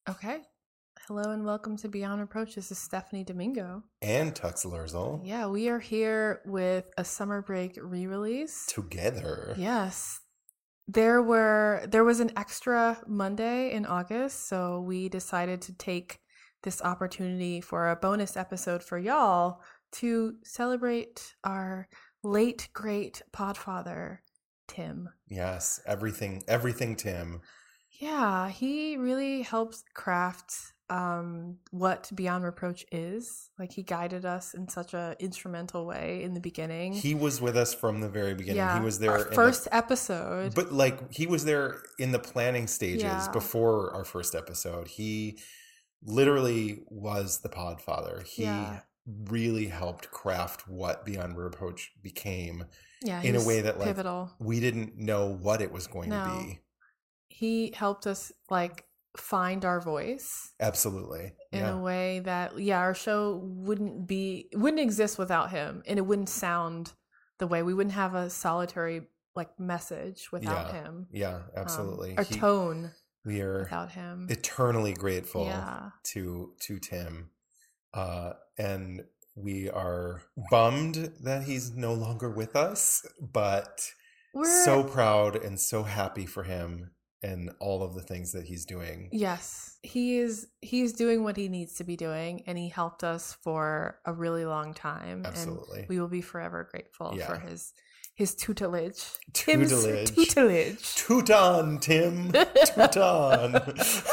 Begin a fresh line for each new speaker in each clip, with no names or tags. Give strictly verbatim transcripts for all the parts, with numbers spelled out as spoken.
Okay. Hello and welcome to Beyond Reproach. This is Stephanie Domingo.
And Tux Lerzel.
Yeah, we are here with a summer break re-release.
Together.
Yes. There were there was an extra Monday in August, so we decided to take this opportunity for a bonus episode for y'all to celebrate our late great podfather, Tim.
Yes, everything everything Tim.
Yeah, he really helps craft um, what Beyond Reproach is. Like, he guided us in such a instrumental way in the beginning.
He was with us from the very beginning.
Yeah,
he was there
our
in
first
the,
episode.
But like he was there in the planning stages
Yeah.
before our first episode. He literally was the podfather. He
Yeah.
really helped craft what Beyond Reproach became
Yeah,
in a
he's
way that like
pivotal.
we didn't know what it was going
No.
to be.
He helped us like find our voice
Absolutely.
in
Yeah.
a way that yeah, our show wouldn't be wouldn't exist without him, and it wouldn't sound the way we wouldn't have a solitary like message without
Yeah.
him.
Yeah, absolutely.
Um, our
He-
tone
we are
without him.
eternally grateful
Yeah.
to to Tim, uh, and we are bummed that he's no longer with us, but
We're
so proud and so happy for him and all of the things that he's doing.
yes, he is he's doing what he needs to be doing, and he helped us for a really long time.
Absolutely.
And we will be forever grateful
Yeah.
for his his tutelage. Tim's
Tutelage.
tutelage.
Toot on, Tim. Toot on.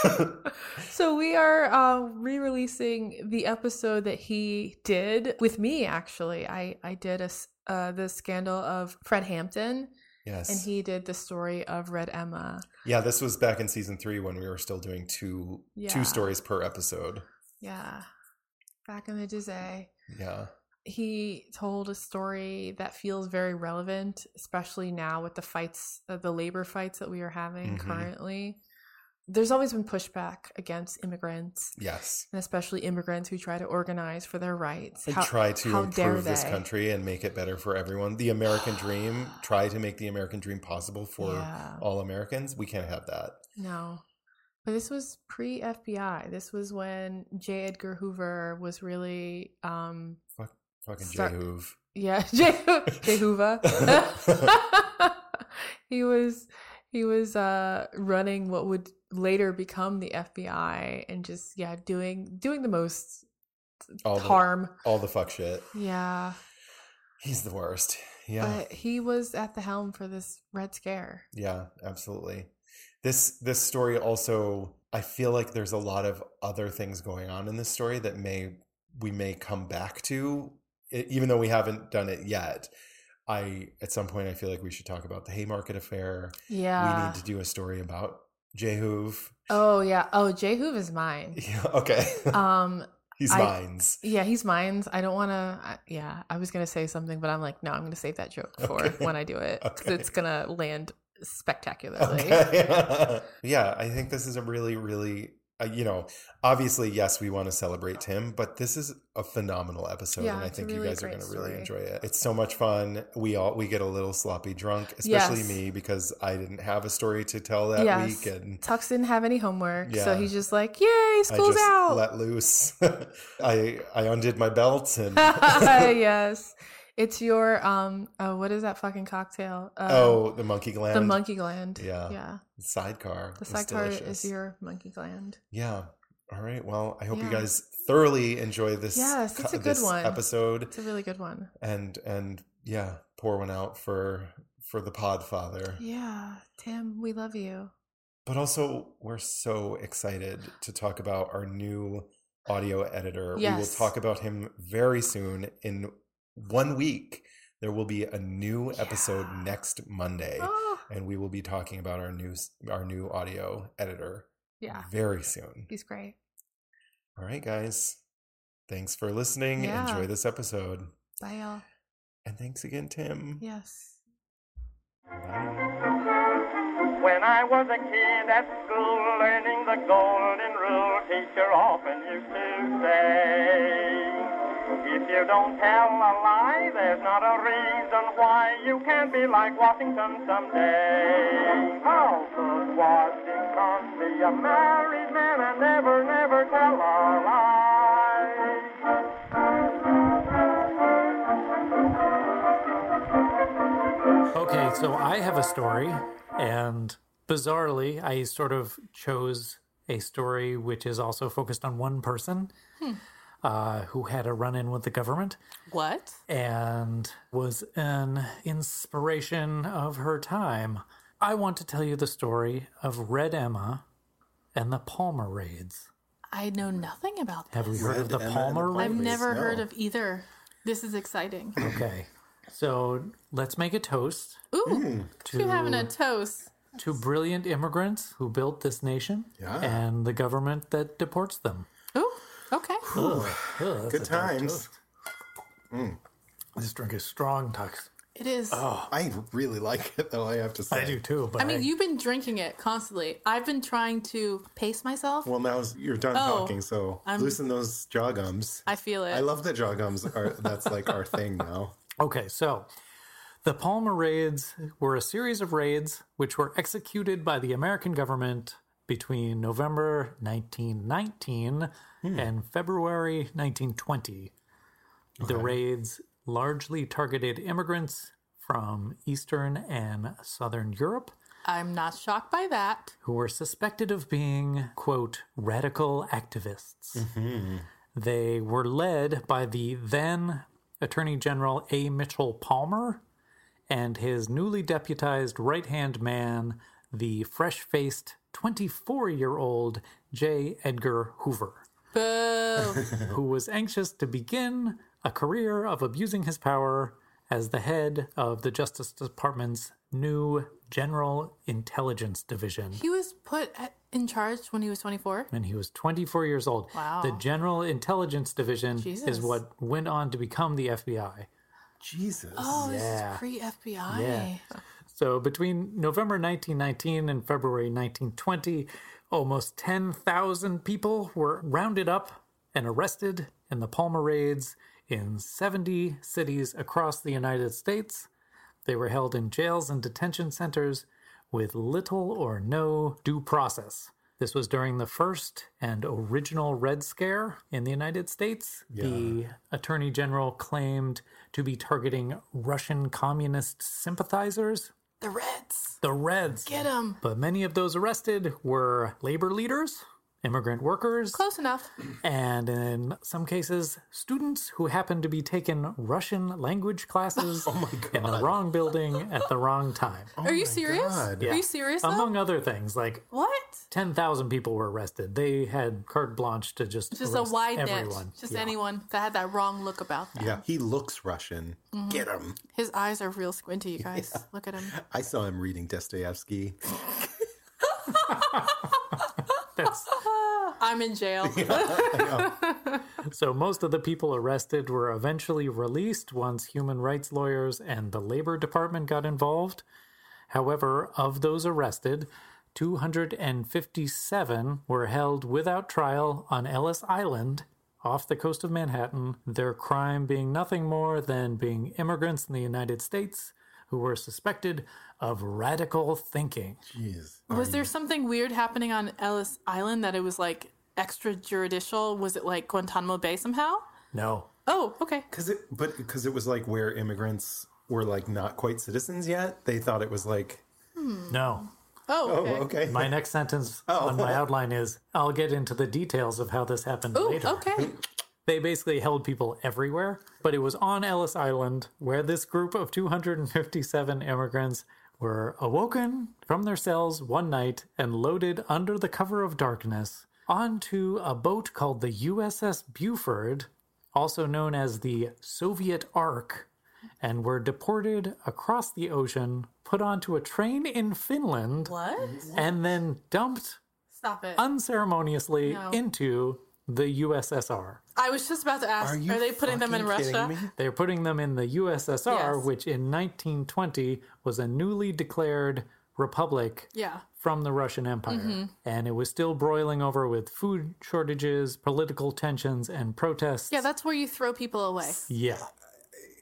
So we are uh, re-releasing the episode that he did with me. Actually, I I did a s- uh, the scandal of Fred Hampton,
Yes.
and he did the story of Red Emma.
Yeah, this was back in season three when we were still doing two
Yeah.
two stories per episode.
Yeah, back in the day.
Yeah.
He told a story that feels very relevant, especially now with the fights, uh, the labor fights that we are having
Mhm.
currently. There's always been pushback against immigrants,
Yes.
and especially immigrants who try to organize for their rights.
And
How-
try to
how dare
improve this
they?
country and make it better for everyone. The American dream, try to make the American dream possible for
Yeah.
all Americans. We can't have that.
No. But this was pre-F B I. This was when J. Edgar Hoover was really, um,
Fucking
Start-
J. Hoove.
yeah, J. J. Hoover. he was he was uh, running what would later become the F B I, and just yeah, doing doing the most
All the,
harm.
all the fuck shit.
Yeah.
He's the worst. Yeah.
But he was at the helm for this Red Scare.
Yeah, absolutely. This this story also, I feel like there's a lot of other things going on in this story that may we may come back to, e- even though we haven't done it yet. I at some point I feel like we should talk about the Haymarket affair.
Yeah.
We need to do a story about J. Hoove.
Oh yeah. Oh, J. Hoove is mine.
Yeah, okay.
Um.
He's
I-
mine's.
Yeah, he's mine. I don't want to. Yeah, I was gonna say something, but I'm like, no, I'm gonna save that joke for
Okay.
when I do it. 'Cause
Okay.
it's gonna land spectacularly.
Okay. Yeah, I think this is a really, really, uh, you know, obviously, yes, we want to celebrate Tim, but this is a phenomenal episode,
Yeah,
and I
it's a
think you
really
guys are
great
going to really
story.
enjoy it. It's so much fun. We all we get a little sloppy drunk, especially
Yes.
me because I didn't have a story to tell that
Yes.
week, and
Tux didn't have any homework, so
Yeah.
he's just like, "Yay,
I
school's
just
out!"
let loose. I I undid my belt and
Yes, it's your um. Oh, what is that fucking cocktail? Um,
oh, the monkey gland,
the monkey gland.
Yeah.
yeah.
sidecar.
The
was
sidecar is
delicious.
your monkey gland.
Yeah. All right. Well, I hope you
Yeah.
guys thoroughly enjoy this.
Yes, it's a
co-
good
this
one.
episode,
It's a really good one.
and and yeah, pour one out for for the Podfather.
Yeah, Tim, we love you.
But also, we're so excited to talk about our new audio editor. We will
Yes.
talk about him very soon. In one week, there will be a new episode
Yeah.
next Monday,
Oh,
and we will be talking about our new our new audio editor
yeah,
very soon.
he's great.
All right, guys. Thanks for listening.
Yeah.
Enjoy this episode.
Bye, y'all.
And thanks again, Tim.
Yes.
When I was a kid at school learning the golden rule, teacher often used to say, if you don't tell a lie, there's not a reason why you can't be like Washington someday. How could Washington can't be a married man and never, never tell a lie.
Okay, so I have a story, and bizarrely, I sort of chose a story which is also focused on one person
Hmm.
uh, who had a run-in with the government
What?
and was an inspiration of her time. I want to tell you the story of Red Emma and the Palmer raids.
I know nothing about
Have we
this.
heard of the
Red Emma and the
Palmer
Palmer
raids?
I've never
No.
heard of either. This is exciting.
Okay, so let's make a toast
Ooh,
to
you having a toast.
to brilliant immigrants who built this nation
Yeah.
and the government that deports them.
Ooh, okay.
Ugh, that's
Good
a dark
times.
toast. This drink is strong, Tux.
It is.
I really like it, though, I have to say.
I do too, but
I mean, you've been drinking it constantly. I've been trying to pace myself.
Well, now you're done
Oh,
talking, so
I'm-
loosen those jaw gums.
I feel it.
I love that jaw gums are that's like our thing now.
Okay, so the Palmer raids were a series of raids which were executed by the American government between November nineteen nineteen and February nineteen twenty. The raids largely targeted immigrants from Eastern and Southern Europe
I'm not shocked by that.
who were suspected of being, quote, radical activists. They were led by the then Attorney General A. Mitchell Palmer and his newly deputized right-hand man, the fresh-faced twenty-four-year-old J. Edgar Hoover,
Boo.
who was anxious to begin a career of abusing his power as the head of the Justice Department's new General Intelligence Division.
He was put at, in charge when he was twenty-four.
And he was twenty-four years old.
Wow.
The General Intelligence Division
Jesus.
is what went on to become the F B I.
Jesus.
Oh, this
Yeah.
is pre-F B I.
Yeah. So between November nineteen nineteen and February nineteen twenty, almost ten thousand people were rounded up and arrested in the Palmer raids in seventy cities across the United States. They were held in jails and detention centers with little or no due process. This was during the first and original Red Scare in the United States. The Attorney General claimed to be targeting Russian communist sympathizers,
The Reds.
the Reds.
Get them.
But many of those arrested were labor leaders, immigrant workers,
Close enough.
and in some cases, students who happened to be taking Russian language classes in the wrong building at the wrong time.
Are you serious?
God.
Are you serious though?
Among other things, like
What?
ten thousand people were arrested. They had carte blanche to just
Just a
arrest
wide
everyone.
net. Just
Yeah.
anyone that had that wrong look about them.
Yeah, he looks Russian. Get him.
His eyes are real squinty, you guys. Look at him.
I saw him reading Dostoevsky.
That's,
I'm in jail.
so most of the people arrested were eventually released once human rights lawyers and the Labor Department got involved. However, of those arrested, two hundred fifty-seven were held without trial on Ellis Island off the coast of Manhattan, their crime being nothing more than being immigrants in the United States who were suspected of radical thinking.
Jeez.
Was there something weird happening on Ellis Island that it was like extrajudicial? Was it like Guantanamo Bay somehow?
No.
Oh, okay.
Because it, but because it was like where immigrants were like not quite citizens yet. They thought it was like,
No.
Oh,
oh,
okay.
okay.
My next sentence on my outline is I'll get into the details of how this happened
Oh,
later.
okay.
They basically held people everywhere, but it was on Ellis Island where this group of two hundred fifty-seven immigrants were awoken from their cells one night and loaded under the cover of darkness onto a boat called the U S S Buford, also known as the Soviet Ark, and were deported across the ocean, put onto a train in Finland,
What?
and then dumped
Stop it.
unceremoniously
No.
into the U S S R.
I was just about to ask,
Are
are,
you
they putting them in
fucking kidding
Russia?
me?
They're putting them in the U S S R,
Yes.
which in nineteen twenty was a newly declared republic
Yeah.
from the Russian Empire.
Mm-hmm.
And it was still broiling over with food shortages, political tensions, and protests.
Yeah, that's where you throw people away.
Yeah.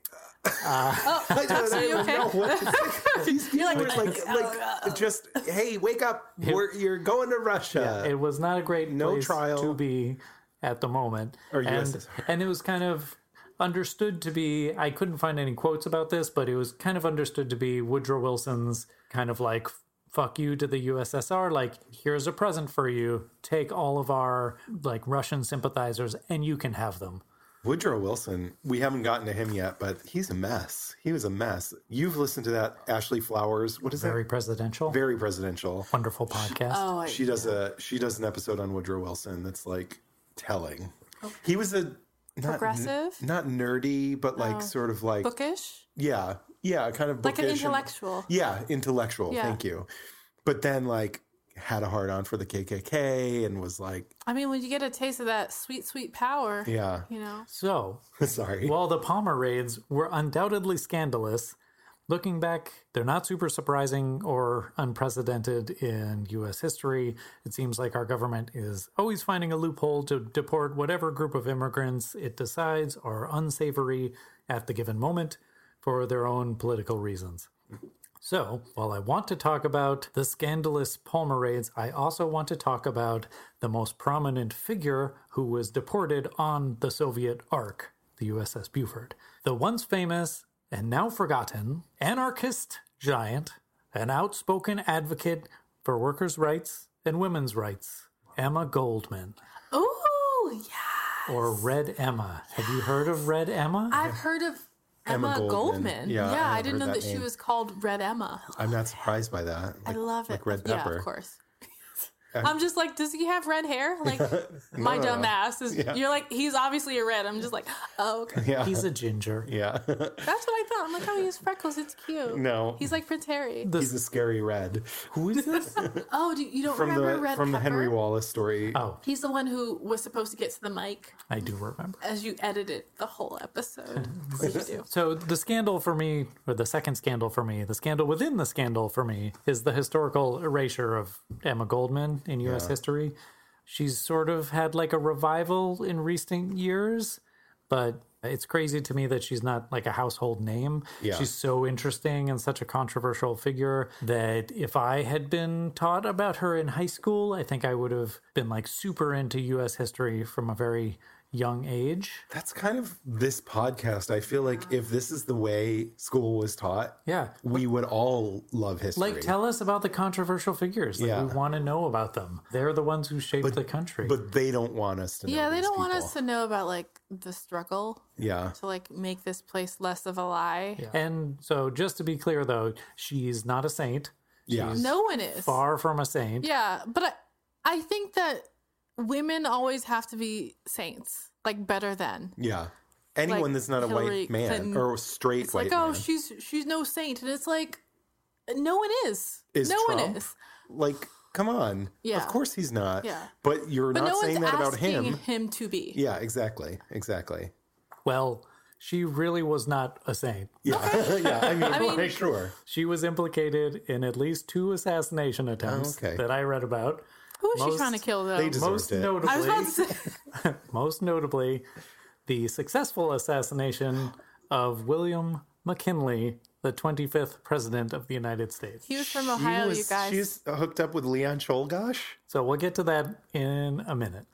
Oh,
I don't, I
you
don't
okay?
know what to think. These people
like,
are like,
"Oh,
like just, hey, wake up. We're, you're going to Russia.
It was not a great
No
place
trial.
to be at the moment.
Or
and,
U S S R.
and it was kind of understood to be, I couldn't find any quotes about this, but it was kind of understood to be Woodrow Wilson's kind of like, fuck you to the U S S R, like, here's a present for you, take all of our like Russian sympathizers and you can have them.
Woodrow Wilson, we haven't gotten to him yet, but he's a mess. He was a mess. You've listened to that Ashley Flowers. What is
Very
that?
presidential.
Very presidential.
Wonderful podcast.
Oh, I-
She does a she does an episode on Woodrow Wilson that's like telling. He was a not,
Progressive?
not nerdy, but like
No.
sort of like
bookish,
yeah, yeah, kind of
like an
bookish and-
intellectual.
yeah, intellectual.
Yeah.
Thank you. But then like had a hard on for the K K K and was like,
I mean, when you get a taste of that sweet, sweet power,
yeah,
you know.
So,
sorry.
while the Palmer raids were undoubtedly scandalous, looking back, they're not super surprising or unprecedented in U S history. It seems like our government is always finding a loophole to deport whatever group of immigrants it decides are unsavory at the given moment for their own political reasons. So, while I want to talk about the scandalous Palmer raids, I also want to talk about the most prominent figure who was deported on the Soviet Ark, the U S S Buford. The once famous and now forgotten anarchist giant, an outspoken advocate for workers' rights and women's rights, Emma Goldman,
Ooh, yeah.
or Red Emma. Have you heard of Red Emma?
I've heard of
Emma
Emma,
Goldman.
Goldman.
Yeah,
Yeah,
I
I,
have
didn't
heard
know
that
that, she
name.
was called Red Emma.
I'm not surprised by that.
I
Like-
love it.
Like red pepper.
Yeah, of course. I'm just like, does he have red hair? Like, my
no,
dumb
no.
ass is.
Yeah.
You're like, he's obviously a red. I'm just like, oh, okay.
Yeah.
He's a ginger.
yeah.
That's what I thought. I'm like, oh, he has freckles. It's cute.
No.
He's like Prince Harry.
He's a scary red.
Who is this?
Oh, do, you don't
From
remember
the
Red
from the
Pepper?
Henry Wallace story.
Oh,
He's the one who was supposed to get to the mic
I do remember.
as you edited the whole episode. What did you do?
So the scandal for me, or the second scandal for me, the scandal within the scandal for me, is the historical erasure of Emma Goldman in U S history. She's sort of had like a revival in recent years, but it's crazy to me that she's not like a household name.
Yeah.
She's so interesting and such a controversial figure that if I had been taught about her in high school, I think I would have been like super into U S history from a very young age.
That's kind of this podcast. I feel like if this is the way school was taught,
Yeah.
we would all love history.
Like, tell us about the controversial figures. Like,
Yeah.
we want to know about them. They're the ones who shaped the country.
but they don't want us to know.
Yeah, they
these
don't want
people.
us to know about like the struggle
Yeah.
to like make this place less of a lie.
And so, just to be clear, though, she's not a saint.
Yeah.
She's
No one is.
far from a saint.
Yeah, but I, I think that women always have to be saints, like better than.
Yeah. Anyone
Like
that's not a
Hillary
white man
Clinton.
or a straight
It's
white
like, oh,
man.
she's she's no saint, and it's like, no one is.
Is
no
Trump?
one is.
Like, come on.
Yeah.
Of course he's not.
Yeah.
But you're
But
not
no
saying
one's
that about
asking
him.
him to be.
Yeah, exactly. Exactly.
Well, she really was not a saint.
Yeah. yeah. I mean,
I mean-
for sure.
She was implicated in at least two assassination attempts
Oh, okay.
that I read about.
Who is she
Most-
trying to kill though?
They deserved
Most
it.
notably,
I was about to say.
most notably, the successful assassination of William McKinley, the twenty-fifth president of the United States.
He was from
She
Ohio,
was-
you guys.
She's hooked up with Leon Cholgosh.
So we'll get to that in a minute.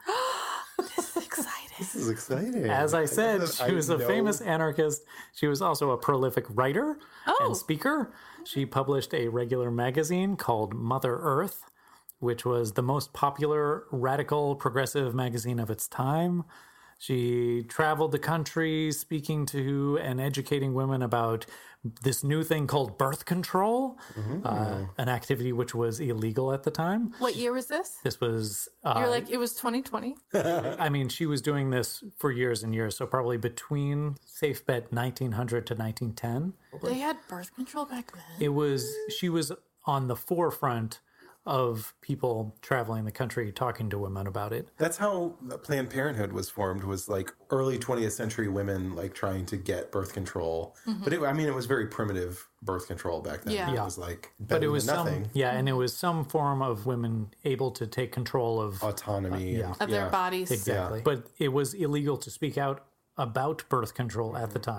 excited.
This is exciting.
As I said,
guess
she was
I
a
know-
famous anarchist. She was also a prolific writer
Oh.
and speaker. She published a regular magazine called Mother Earth, which was the most popular radical progressive magazine of its time. She traveled the country speaking to and educating women about this new thing called birth control, uh, an activity which was illegal at the time.
What year was this?
This was, uh,
You're like, it was twenty twenty.
I mean, she was doing this for years and years, so probably between safe bet nineteen hundred to nineteen ten.
They had birth control back then.
It was, she was on the forefront of people traveling the country talking to women about it.
That's how Planned Parenthood was formed, was like early twentieth century women like trying to get birth control. But it, I mean, it was very primitive birth control back then.
Yeah.
It
Yeah.
was like
But
better
it was
than
some,
nothing.
yeah, and it was some form of women able to take control of
Autonomy.
yeah.
and-
Of their
yeah.
bodies.
exactly.
Yeah.
But it was illegal to speak out about birth control at the time.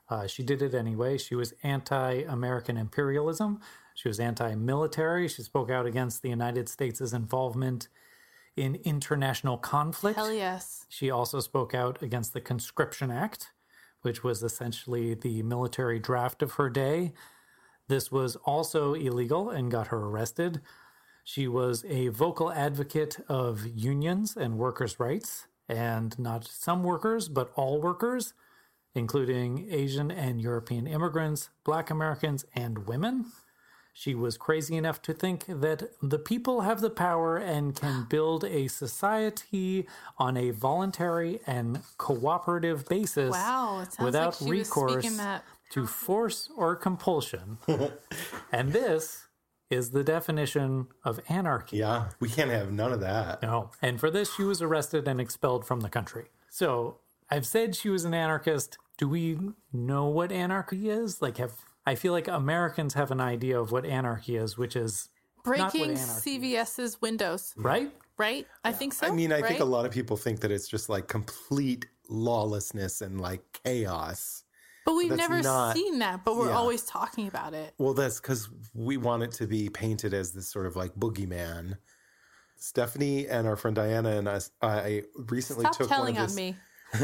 Uh, she did it anyway. She was anti-American imperialism. She was anti-military. She spoke out against the United States' involvement in international conflict.
Hell yes.
She also spoke out against the Conscription Act, which was essentially the military draft of her day. This was also illegal and got her arrested. She was a vocal advocate of unions and workers' rights, and not some workers, but all workers, including Asian and European immigrants, Black Americans, and women. She was crazy enough to think that the people have the power and can build a society on a voluntary and cooperative basis
Wow, it sounds
without
like she was
recourse
speaking that.
to force or compulsion. And this is the definition of anarchy.
Yeah, we can't have none of that.
No. And for this, she was arrested and expelled from the country. So I've said she was an anarchist. Do we know what anarchy is? Like, have I feel like Americans have an idea of what anarchy is, which is not what
Breaking
anarchy
C V S's windows,
is, right?
right? I think so.
I mean, I think
right?
a lot of people think that it's just like complete lawlessness and like chaos.
But we've
that's
never
not-
seen that, but we're
yeah.
always talking about it.
Well, that's because we want it to be painted as this sort of like boogeyman. Stephanie and our friend Diana and us, I recently
Stop
took
telling
one
on
of this.
me.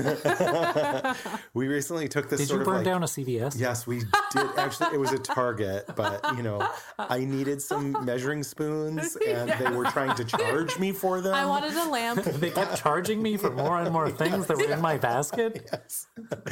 We recently took this
Did
sort
you
of
burn
like,
down a C V S?
Yes, we did. Actually, it was a Target, but you know, I needed some measuring spoons, and they were trying to charge me for them.
I wanted a lamp.
They kept charging me for more and more things that were in my basket.
Yes.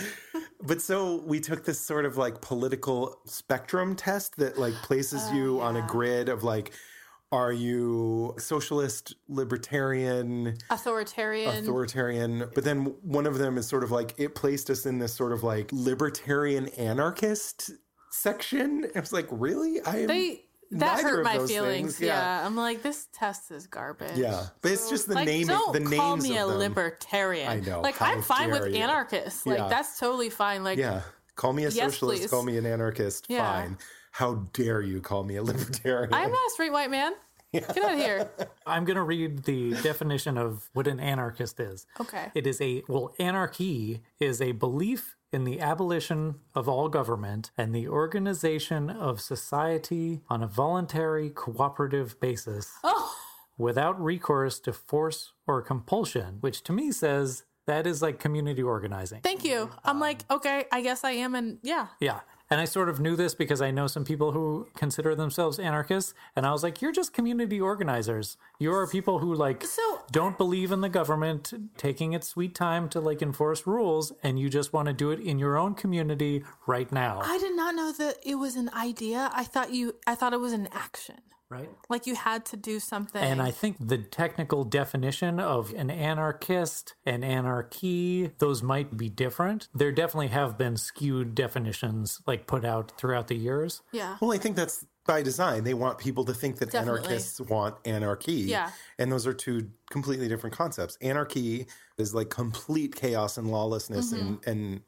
But so we took this sort of like political spectrum test that like places
Oh,
you on a grid of like, are you socialist, libertarian,
Authoritarian.
authoritarian? But then one of them is sort of like, it placed us in this sort of like libertarian anarchist section. It was like, really? I am
they that
neither
hurt
of
my
those
feelings.
things.
Yeah. I'm like, this test is garbage.
Yeah. But it's just the
like,
name
don't
the names
call me
of
a
them.
libertarian.
I know.
Like,
How
I'm fine with
dare you.
anarchists. Like,
Yeah.
that's totally fine. Like,
Yeah. Call me a
Yes,
socialist,
please.
call me an anarchist,
Yeah.
fine. How dare you call me a libertarian?
I'm not a straight white man. Get out of here.
I'm going to read the definition of what an anarchist is.
Okay.
It is a, well, anarchy is a belief in the abolition of all government and the organization of society on a voluntary, cooperative basis
Oh,
without recourse to force or compulsion, which to me says that is like community organizing.
thank you. I'm like, okay, I guess I am. And yeah.
Yeah. And I sort of knew this because I know some people who consider themselves anarchists. And I was like, you're just community organizers. You are people who like
So-
don't believe in the government taking its sweet time to like enforce rules. And you just want to do it in your own community right now.
I did not know that it was an idea. I thought you, I thought it was an action.
Right.
Like you had to do something.
And I think the technical definition of an anarchist and anarchy, those might be different. There definitely have been skewed definitions like put out throughout the years.
yeah.
Well, I think that's by design. They want people to think that
Definitely.
anarchists want anarchy.
Yeah.
And those are two completely different concepts. Anarchy is like complete chaos and lawlessness
Mm-hmm.
and, and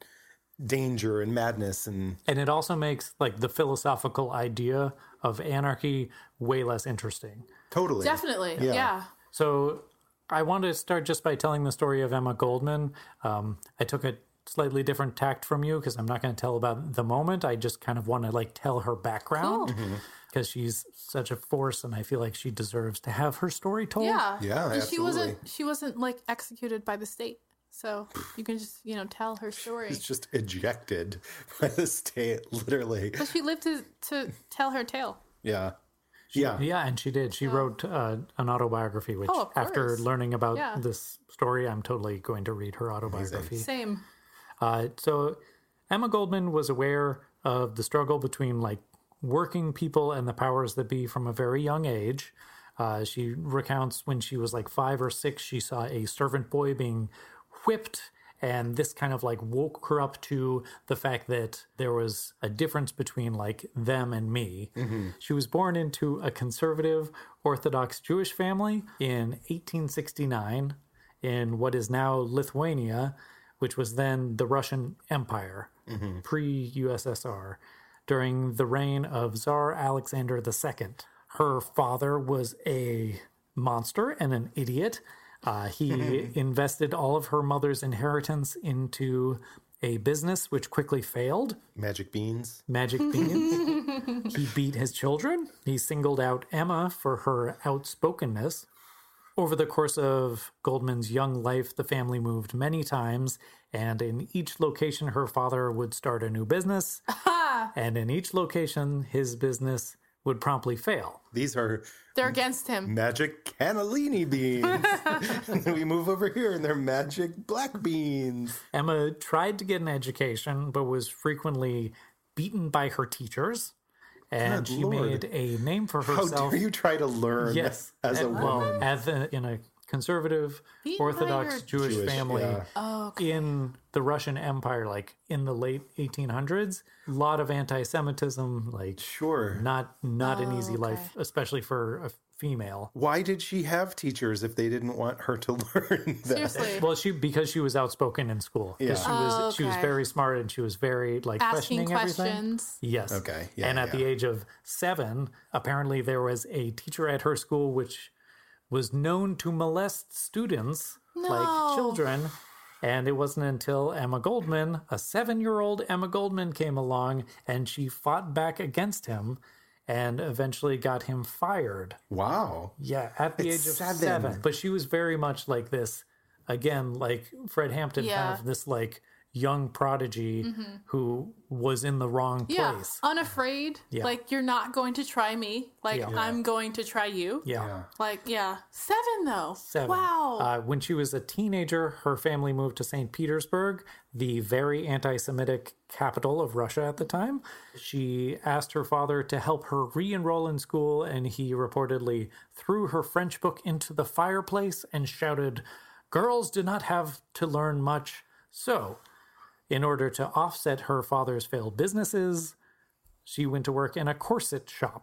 danger and madness. And
And it also makes like the philosophical idea of anarchy way less interesting.
totally.
Definitely.
Yeah.
Yeah.
So I want to start just by telling the story of Emma Goldman. Um, I took a slightly different tact from you because I'm not going to tell about the moment. I just kind of want to like tell her background
Cool.
because she's such a force and I feel like she deserves to have her story told.
Yeah.
Yeah,
And she wasn't
absolutely.
she wasn't like executed by the state. So you can just, you know, tell her story.
It's just ejected by the state, literally.
But she lived to to tell her tale.
Yeah. Yeah.
Yeah, and she did. She wrote uh, an autobiography, which
Oh, of
after
course.
learning about
Yeah.
this story, I'm totally going to read her autobiography.
Same.
Uh, so Emma Goldman was aware of the struggle between like working people and the powers that be from a very young age. Uh, she recounts when she was like five or six, she saw a servant boy being whipped. And this kind of like woke her up to the fact that there was a difference between like them and me. She was born into a conservative Orthodox Jewish family in eighteen sixty-nine in what is now Lithuania, which was then the Russian Empire, pre-U S S R, during the reign of Tsar Alexander the Second. Her father was a monster and an idiot. Uh, he invested all of her mother's inheritance into a business which quickly failed.
Magic beans.
Magic beans. He beat his children. He singled out Emma for her outspokenness. Over the course of Goldman's young life, the family moved many times, and in each location, her father would start a new business. And in each location, his business would promptly fail.
These are
They're against him.
magic cannellini beans. And then we move over here and they're magic black beans.
Emma tried to get an education, but was frequently beaten by her teachers. And
Good
she
Lord.
made a name for
How
herself.
dare you try to learn
Yes,
as a
and- well,
woman?
as a, in a conservative,
Beaten by
Orthodox
your-
Jewish,
Jewish,
family
yeah.
Oh, okay.
in the Russian Empire, like in the late eighteen hundreds, a lot of anti-Semitism, like
Sure.
not not an
Oh,
easy
okay.
life, especially for a female.
Why did she have teachers if they didn't want her to learn that?
Seriously.
Well, she because she was outspoken in school. 'Cause
Yeah.
she was
Oh,
she was
okay.
very smart and she was very like
Asking
questioning everything.
questions.
Yes.
Okay, yeah,
and at
yeah.
the age of seven, apparently there was a teacher at her school which was known to molest students like
No.
children. And it wasn't until Emma Goldman, a seven-year-old Emma Goldman, came along and she fought back against him and eventually got him fired.
Wow.
Yeah, at the
It's
age of
seven.
seven. But she was very much like this, again, like Fred Hampton,
Yeah.
kind of this like young prodigy who was in the wrong
Yeah,
place.
unafraid.
Yeah.
Like, you're not going to try me. Like,
Yeah.
I'm going to try you.
Yeah.
Yeah.
Like, yeah. Seven, though.
Seven.
Wow.
Uh, when she was a teenager, her family moved to Saint Petersburg, the very anti Semitic capital of Russia at the time. She asked her father to help her re enroll in school, and he reportedly threw her French book into the fireplace and shouted, "Girls do not have to learn much." So, in order to offset her father's failed businesses, she went to work in a corset shop.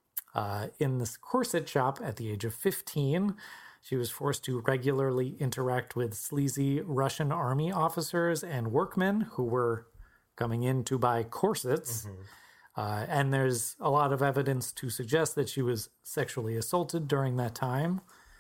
Uh, in this corset shop at the age of fifteen, she was forced to regularly interact with sleazy Russian army officers and workmen who were coming in to buy corsets. Uh, and there's a lot of evidence to suggest that she was sexually assaulted during that time,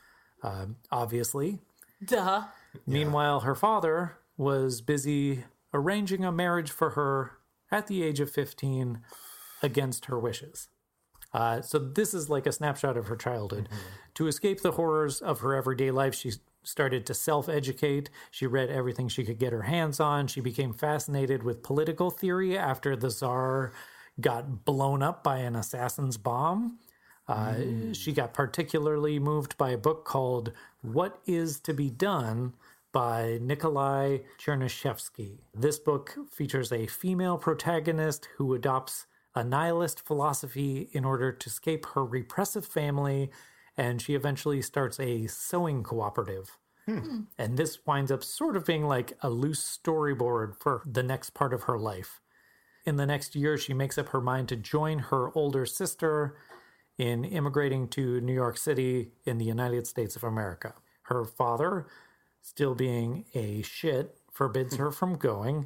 uh, obviously.
Duh.
Meanwhile, her father was busy arranging a marriage for her at the age of fifteen against her wishes. Uh, so this is like a snapshot of her childhood. To escape the horrors of her everyday life, she started to self-educate. She read everything she could get her hands on. She became fascinated with political theory after the Tsar got blown up by an assassin's bomb. Uh, She got particularly moved by a book called What Is to Be Done by Nikolai Chernyshevsky. This book features a female protagonist who adopts a nihilist philosophy in order to escape her repressive family, and she eventually starts a sewing cooperative. And this winds up sort of being like a loose storyboard for the next part of her life. In the next year, she makes up her mind to join her older sister in immigrating to New York City in the United States of America. Her father, still being a shit, forbids her from going,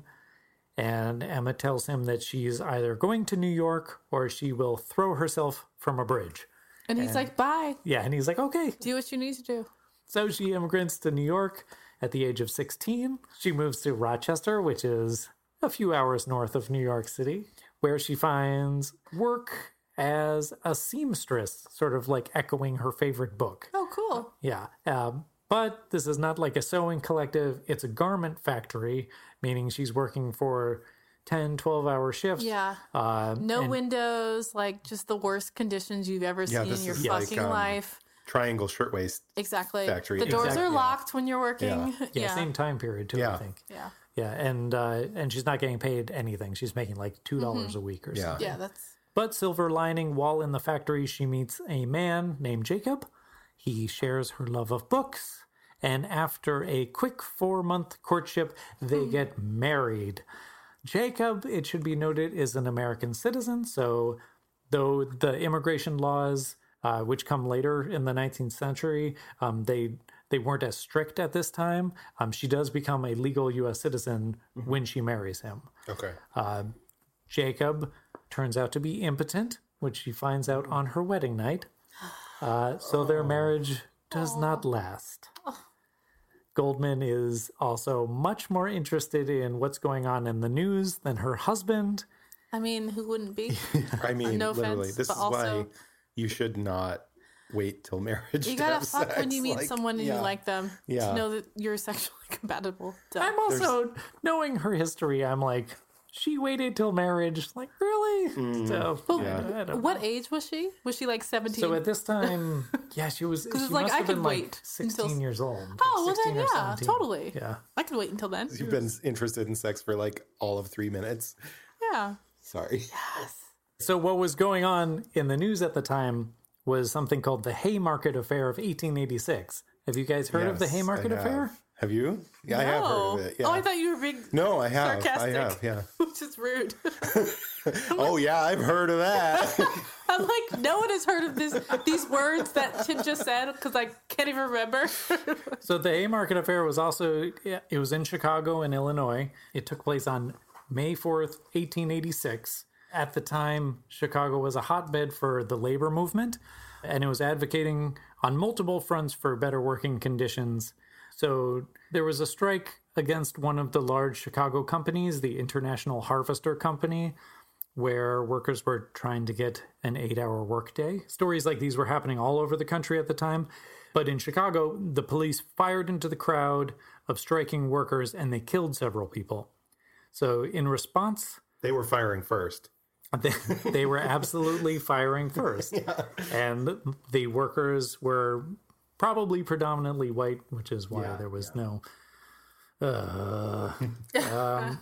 and Emma tells him that she's either going to New York or she will throw herself from a bridge.
And he's like, bye.
Yeah, and he's like, okay.
Do what you need to do.
So she immigrates to New York at the age of sixteen. She moves to Rochester, which is a few hours north of New York City, where she finds work as a seamstress, sort of like echoing her favorite book.
Oh, cool.
Yeah. Um, but this is not like a sewing collective, it's a garment factory, meaning she's working for ten, twelve hour shifts.
Yeah.
Uh,
No
and-
windows, like just the worst conditions you've ever
Yeah,
seen
this
in your
is like,
fucking
um,
life.
Triangle shirtwaist.
Exactly.
factory.
The doors
Exactly,
are
yeah.
locked when you're working.
Yeah.
Yeah,
Yeah.
same time period too, I
Yeah.
think.
Yeah.
Yeah, and uh, and she's not getting paid anything. She's making like two dollars a week or
Yeah.
something.
Yeah, that's
But silver lining, while in the factory, she meets a man named Jacob. He shares her love of books, and after a quick four-month courtship, they get married. Jacob, it should be noted, is an American citizen, so though the immigration laws, uh, which come later in the nineteenth century, um, they they weren't as strict at this time, um, she does become a legal U S citizen when she marries him.
Okay.
Jacob turns out to be impotent, which she finds out on her wedding night. Uh, so their marriage does not last. Goldman is also much more interested in what's going on in the news than her husband.
I mean, who wouldn't be?
I mean,
No
literally,
offense,
this
but
is why
also-
you should not wait till marriage.
You
to
gotta
have
fuck when
sex.
you meet
Like,
someone and
yeah.
you like them
Yeah.
to know that you're sexually compatible. Duh.
I'm also, knowing her history, I'm like, she waited till marriage. Like, really? So,
But
yeah, I don't
what age was she? Was she like seventeen?
So at this time, yeah, she was. She
it's
must
like, I
have been
could
like
wait
sixteen
until-
years old. like
Oh, well then,
sixteen or
yeah,
seventeen.
totally.
Yeah.
I could wait until then.
You've been interested in sex for like all of three minutes.
Yeah.
Sorry.
So what was going on in the news at the time was something called the Haymarket Affair of eighteen eighty-six. Have you guys heard of the
Yes,
Haymarket
I have.
Affair?
Have you? Yeah, I have heard of
No.
it. Yeah.
Oh, I thought you were being
No, I have.
sarcastic.
I have. Yeah.
Which is rude.
Oh yeah, I've heard of that.
I'm like, no one has heard of this these words that Tim just said because I can't even remember.
So the Haymarket Affair was also, it was in Chicago in Illinois. It took place on May fourth, eighteen eighty-six. At the time, Chicago was a hotbed for the labor movement, and it was advocating on multiple fronts for better working conditions. So there was a strike against one of the large Chicago companies, the International Harvester Company, where workers were trying to get an eight-hour workday. Stories like these were happening all over the country at the time. But in Chicago, the police fired into the crowd of striking workers, and they killed several people. So in response,
They were firing first.
they, they were absolutely firing first. Yeah. And the workers were probably predominantly white, which is why
Yeah,
there was no... Uh, um,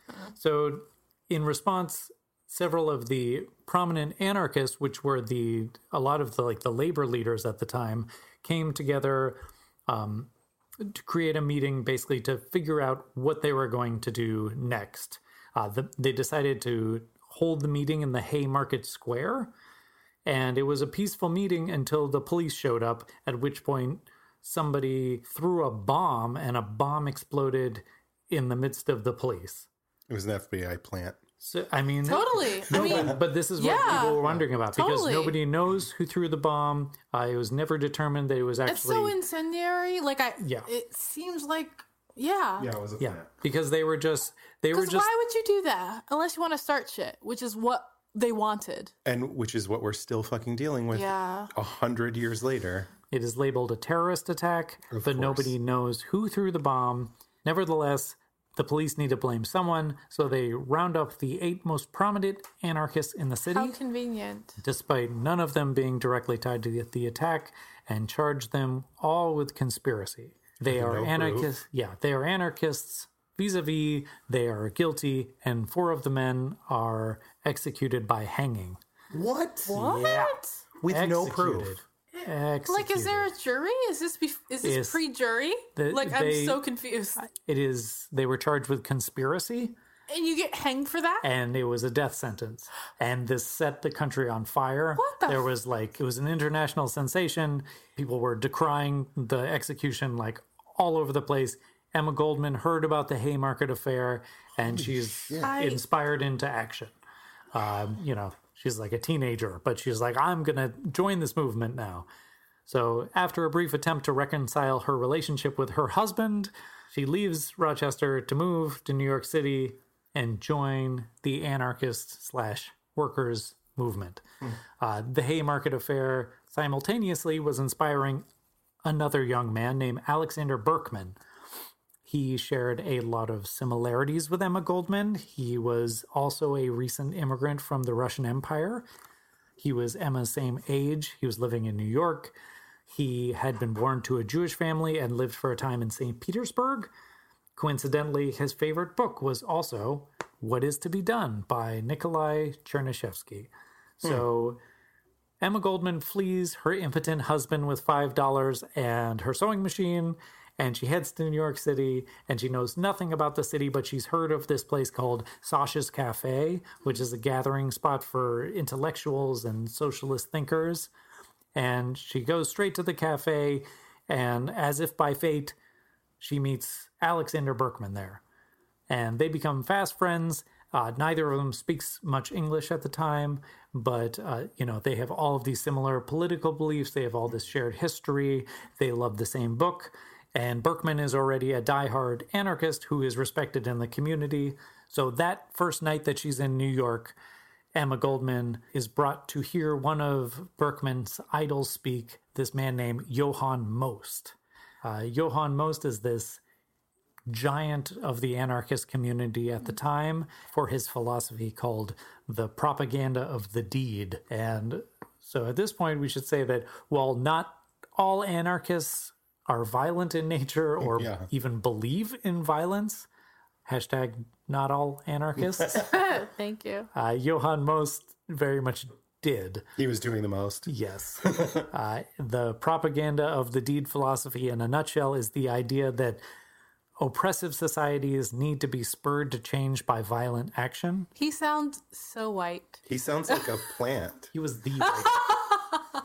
so in response, several of the prominent anarchists, which were the a lot of the like the labor leaders at the time, came together um, to create a meeting basically to figure out what they were going to do next. Uh, the, they decided to hold the meeting in the Haymarket Square, and it was a peaceful meeting until the police showed up, at which point somebody threw a bomb and a bomb exploded in the midst of the police.
It was an F B I plant.
So, I mean,
Totally. I
no,
mean,
but, but this is what
yeah.
people were wondering about because
Totally.
nobody knows who threw the bomb. Uh, it was never determined that it was actually.
it's so incendiary. Like I,
Yeah.
it seems like, yeah.
it was a
yeah, because they were just they were
Because
just
why would you do that unless you want to start shit, which is what they wanted.
And which is what we're still fucking dealing with
Yeah.
a hundred years later.
It is labeled a terrorist attack,
Of
but
course.
nobody knows who threw the bomb. Nevertheless, the police need to blame someone, so they round up the eight most prominent anarchists in the city,
How convenient.
despite none of them being directly tied to the, the attack, and charge them all with conspiracy. They are
no
anarchists.
proof.
Yeah, they are anarchists vis-a-vis. They are guilty, and four of the men are executed by hanging.
What?
What?
Yeah.
With no
Executed.
proof.
Executed.
Like, is there a jury? Is this be- is this
Yes.
pre-jury?
The-
like,
they-
I'm so confused.
It is. They were charged with conspiracy,
And you get hanged for that?
and it was a death sentence. And this set the country on fire.
What the
There
f-
was like it was an international sensation. People were decrying the execution like all over the place. Emma Goldman heard about the Haymarket Affair, and she's
I-
inspired into action. Um, you know, she's like a teenager, but she's like, I'm gonna join this movement now. So after a brief attempt to reconcile her relationship with her husband, she leaves Rochester to move to New York City and join the anarchist slash workers movement. Uh, the Haymarket Affair simultaneously was inspiring another young man named Alexander Berkman. He shared a lot of similarities with Emma Goldman. He was also a recent immigrant from the Russian Empire. He was Emma's same age. He was living in New York. He had been born to a Jewish family and lived for a time in Saint Petersburg. Coincidentally, his favorite book was also What Is to Be Done by Nikolai Chernyshevsky. So Emma Goldman flees her impotent husband with five dollars and her sewing machine, and she heads to New York City, and she knows nothing about the city, but she's heard of this place called Sasha's Cafe, which is a gathering spot for intellectuals and socialist thinkers. And she goes straight to the cafe, and as if by fate, she meets Alexander Berkman there. And they become fast friends. Uh, neither of them speaks much English at the time, but, uh, you know, they have all of these similar political beliefs. They have all this shared history. They love the same book. And Berkman is already a diehard anarchist who is respected in the community. So that first night that she's in New York, Emma Goldman is brought to hear one of Berkman's idols speak, this man named Johann Most. Uh, Johann Most is this giant of the anarchist community at the time for his philosophy called the propaganda of the deed. And so at this point, we should say that while not all anarchists are violent in nature or
Yeah.
even believe in violence, hashtag not all anarchists,
Thank you.
uh, Johann Most very much did.
He was doing the most.
Yes. uh, the propaganda of the deed philosophy in a nutshell is the idea that oppressive societies need to be spurred to change by violent action.
He sounds so white.
He sounds like a plant.
He was the white,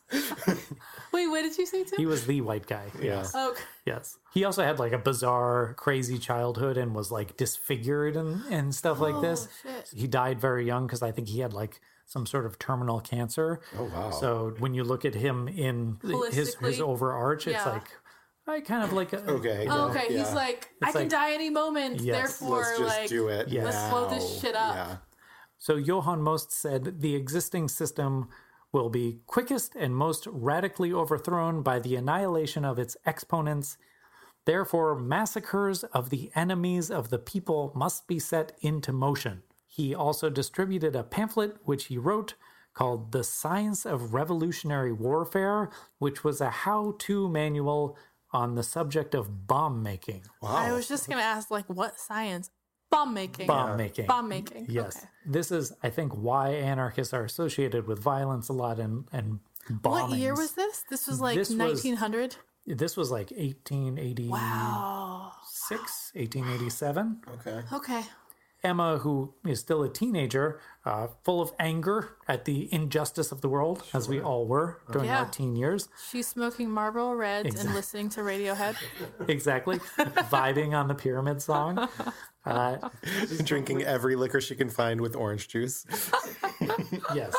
Wait, what did you say too?
he was the white guy.
Yeah.
Yes.
Oh,
Yes. He also had like a bizarre, crazy childhood and was like disfigured and, and stuff like this.
shit.
He died very young because I think he had like some sort of terminal cancer.
Oh, wow.
So when you look at him in his, his
Holistically?
overarch, it's
Yeah.
like, I kind of like, a,
Okay.
Oh, okay.
Yeah.
He's like, I
It's
can
like-
die any moment.
Yes.
Therefore,
Let's just
like,
do it.
Yes.
let's blow this
now.
shit up.
Yeah.
So Johann Most said the existing system will be quickest and most radically overthrown by the annihilation of its exponents. Therefore, massacres of the enemies of the people must be set into motion. He also distributed a pamphlet which he wrote called The Science of Revolutionary Warfare, which was a how-to manual on the subject of bomb making.
I was just gonna ask, like, what science? Bomb making.
Bomb making.
Bomb making.
Yes.
Okay.
This is, I think, why anarchists are associated with violence a lot and, and bombings.
What year was this? This was like
This was-
nineteen hundred.
This was like eighteen eighty-six,
Wow.
eighteen eighty-seven.
Okay.
Okay.
Emma, who is still a teenager, uh, full of anger at the injustice of the world, as we all were during
Yeah.
our teen years.
She's smoking Marlboro Reds
Exactly.
and listening to Radiohead.
Exactly. Vibing on the Pyramid song. Uh,
Drinking every liquor she can find with orange juice.
yes.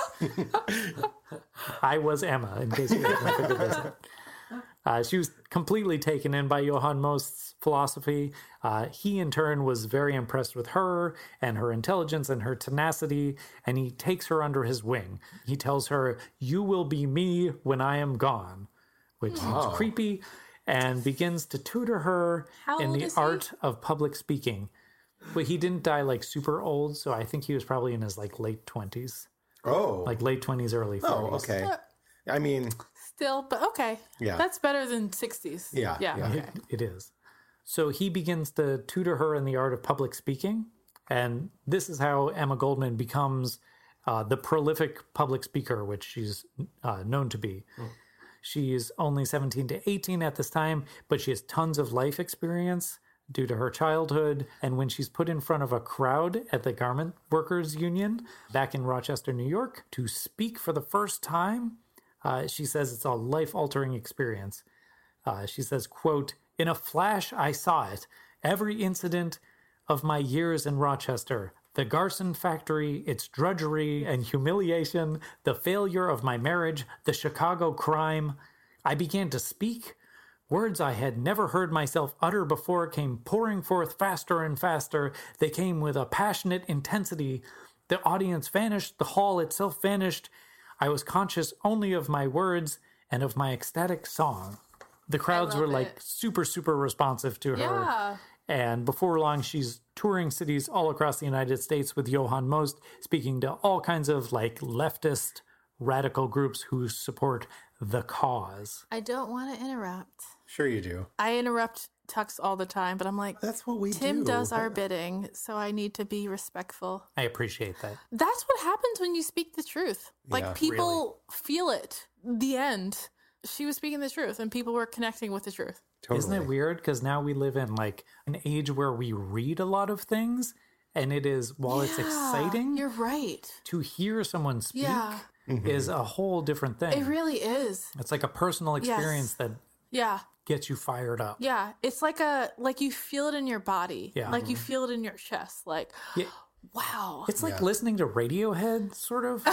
I was Emma, in case you haven't figured this out. Uh, she was completely taken in by Johann Most's philosophy. Uh, he, in turn, was very impressed with her and her intelligence and her tenacity, and he takes her under his wing. He tells her, "You will be me when I am gone," which seems creepy, and begins to tutor her
How
in
old
the
is he?
art of public speaking. But he didn't die like super old, so I think he was probably in his like late twenties,
Oh.
like late twenties, early
oh,
forties.
okay. I mean,
Still, but okay.
Yeah.
That's better than sixties.
Yeah,
Yeah.
yeah.
Okay.
It, it is. So he begins to tutor her in the art of public speaking. And this is how Emma Goldman becomes uh, the prolific public speaker, which she's uh, known to be. She's only seventeen to eighteen at this time, but she has tons of life experience due to her childhood. And when she's put in front of a crowd at the Garment Workers Union back in Rochester, New York, to speak for the first time, uh, she says it's a life-altering experience. Uh, she says, quote, "In a flash, I saw it. Every incident of my years in Rochester, the Garson factory, its drudgery and humiliation, the failure of my marriage, the Chicago crime. I began to speak. Words I had never heard myself utter before came pouring forth faster and faster. They came with a passionate intensity. The audience vanished. The hall itself vanished. I was conscious only of my words and of my ecstatic song." The crowds
love
were like
it.
super, super responsive to her.
Yeah.
And before long, she's touring cities all across the United States with Johann Most, speaking to all kinds of like leftist radical groups who support the cause.
I don't want to interrupt.
sure you do.
I interrupt Tux all the time, but I'm like,
That's what we
Tim
do.
does our bidding, so I need to be respectful.
I appreciate that.
That's what happens when you speak the truth. Like,
Yeah,
people feel it. The end. She was speaking the truth, and people were connecting with the truth.
Totally.
Isn't it weird? Because now we live in like an age where we read a lot of things, and it is, while it's
Yeah,
exciting,
You're right.
to hear someone speak
Yeah.
is a whole different thing.
It really is.
It's like a personal
Yes.
experience that
Yeah.
gets you fired up.
Yeah. It's like a, like you feel it in your body.
Yeah.
Like you feel it in your chest. Like,
Yeah.
wow.
It's like
Yeah.
listening to Radiohead, sort of.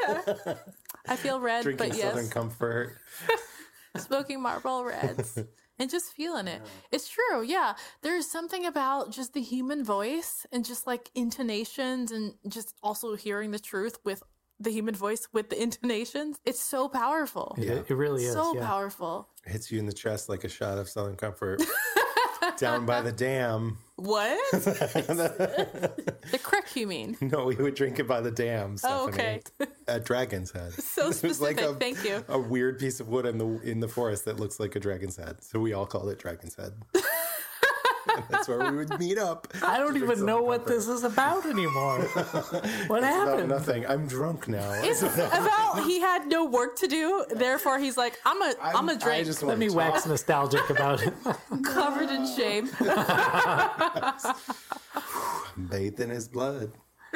I feel red,
Drinking
but
Southern
yes.
Comfort.
Smoking Marlboro Reds. and just feeling it. It's true. Yeah. There's something about just the human voice and just like intonations and just also hearing the truth with the human voice with the intonations. It's so powerful.
It, it really is.
So
yeah.
powerful.
Hits you in the chest like a shot of Southern Comfort. Down by the dam.
What? The crick, you mean?
No, we would drink it by the dam, Stephanie.
Oh, okay.
At Dragon's Head.
So
It was like
specific.
a,
Thank you.
a weird piece of wood in the in the forest that looks like a dragon's head. So we all called it Dragon's Head. And that's where we would meet up.
I don't even know what this is about anymore. What
About
happened?
nothing. I'm drunk now.
It's about he had no work to do, therefore he's like, I'm a I'm, a
I
drink
just
Let
want
me
to
wax nostalgic about it.
covered in shame.
bathe in his blood.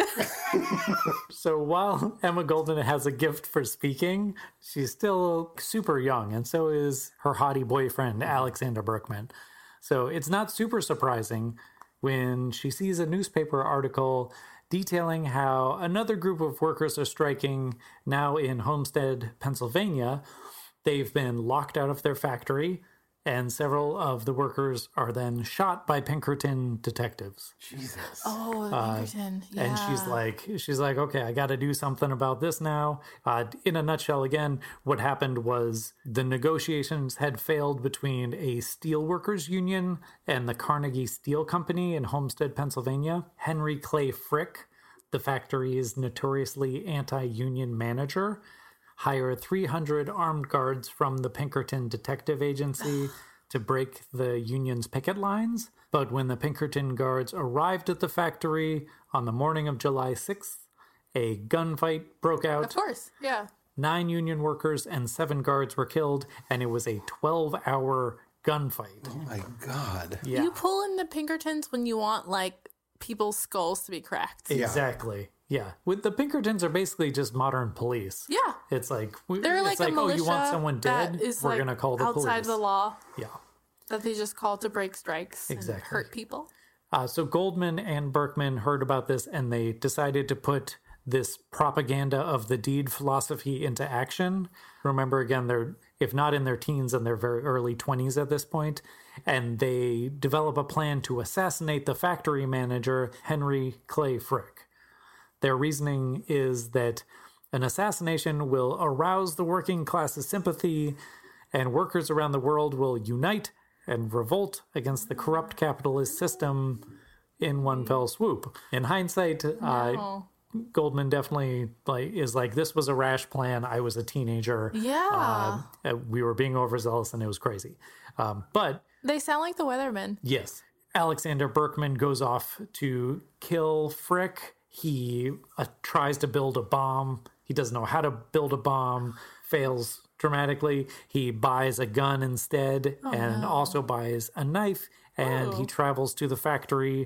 So while Emma Goldman has a gift for speaking, she's still super young, and so is her haughty boyfriend, Alexander Berkman. So it's not super surprising when she sees a newspaper article detailing how another group of workers are striking now in Homestead, Pennsylvania. They've been locked out of their factory, and several of the workers are then shot by Pinkerton detectives.
Jesus.
Oh, the Pinkerton. Yeah.
And she's like, she's like, okay, I got to do something about this now. Uh, in a nutshell, again, what happened was the negotiations had failed between a steelworkers union and the Carnegie Steel Company in Homestead, Pennsylvania. Henry Clay Frick, the factory's notoriously anti-union manager, hired three hundred armed guards from the Pinkerton Detective Agency to break the union's picket lines. But when the Pinkerton guards arrived at the factory on the morning of July sixth, a gunfight broke
Of
out.
course. Yeah.
Nine union workers and seven guards were killed, and it was a twelve-hour gunfight.
Oh my God.
Yeah,
You pull in the Pinkertons when you want like people's skulls to be cracked.
exactly. Yeah, with the Pinkertons are basically just modern police.
Yeah.
It's like we-
They're
it's
like,
like
a
oh,
militia
you want someone dead?
that is
We're
like
gonna call the
outside
police.
the law
Yeah.
that they just call to break strikes
Exactly.
and hurt people.
Uh, so Goldman and Berkman heard about this, and they decided to put this propaganda of the deed philosophy into action. Remember, again, they're if not in their teens, in their very early twenties at this point, and they develop a plan to assassinate the factory manager, Henry Clay Frick. Their reasoning is that an assassination will arouse the working class's sympathy, and workers around the world will unite and revolt against the corrupt capitalist system in one fell swoop. In hindsight, uh,
No.
Goldman definitely like is like, this was a rash plan. I was a teenager.
Yeah.
Uh, we were being overzealous, and it was crazy. Um, but
They sound like the Weathermen.
yes, Alexander Berkman goes off to kill Frick. He uh, tries to build a bomb. He doesn't know how to build a bomb, fails dramatically. He buys a gun instead and also buys a knife, and he travels to the factory,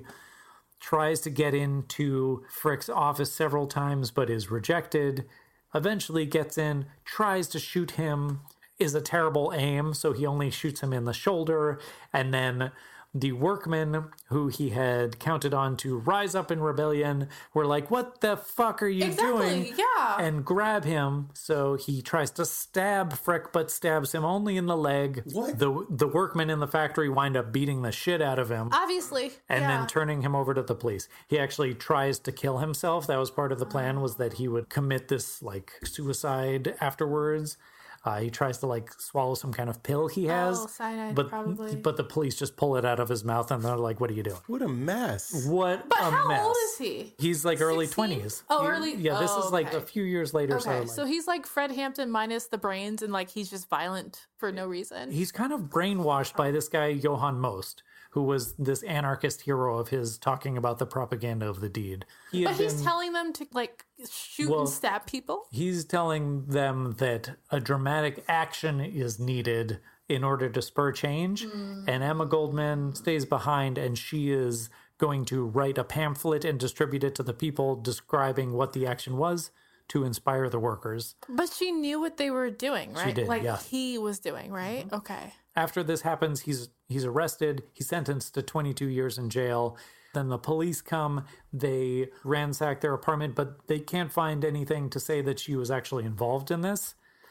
tries to get into Frick's office several times, but is rejected. Eventually gets in, tries to shoot him, is a terrible aim, so he only shoots him in the shoulder, and then the workmen who he had counted on to rise up in rebellion were like, what the fuck are you
Exactly,
doing?
yeah.
And grab him. So he tries to stab Frick, but stabs him only in the leg.
What?
The, the workmen in the factory wind up beating the shit out of him
Obviously.
and
yeah.
then turning him over to the police. He actually tries to kill himself. That was part of the plan, was that he would commit this like suicide afterwards. Uh, he tries to like swallow some kind of pill he has,
Oh, cyanide,
but
probably.
but the police just pull it out of his mouth, and they're like, "What are you doing?
What a mess.
What
But
a
how
mess!"
old is he?
He's like early
sixteen?
twenties.
Oh,
He-
early-
Yeah, this
oh,
is like
okay.
a few years later. So,
Okay,
like,
so he's like Fred Hampton minus the brains, and like he's just violent for no reason.
he's kind of brainwashed by this guy Johann Most, who was this anarchist hero of his, talking about the propaganda of the deed. He had
But he's
been-
telling them to like shoot
Well-
and stab people.
He's telling them that a dramatic action is needed in order to spur change. And Emma Goldman stays behind, and she is going to write a pamphlet and distribute it to the people describing what the action was to inspire the workers.
But she knew what they were doing, right?
did,
like
yeah.
he was doing, right? Okay.
After this happens, he's he's arrested. He's sentenced to twenty-two years in jail. Then the police come. They ransack their apartment, but they can't find anything to say that she was actually involved in this.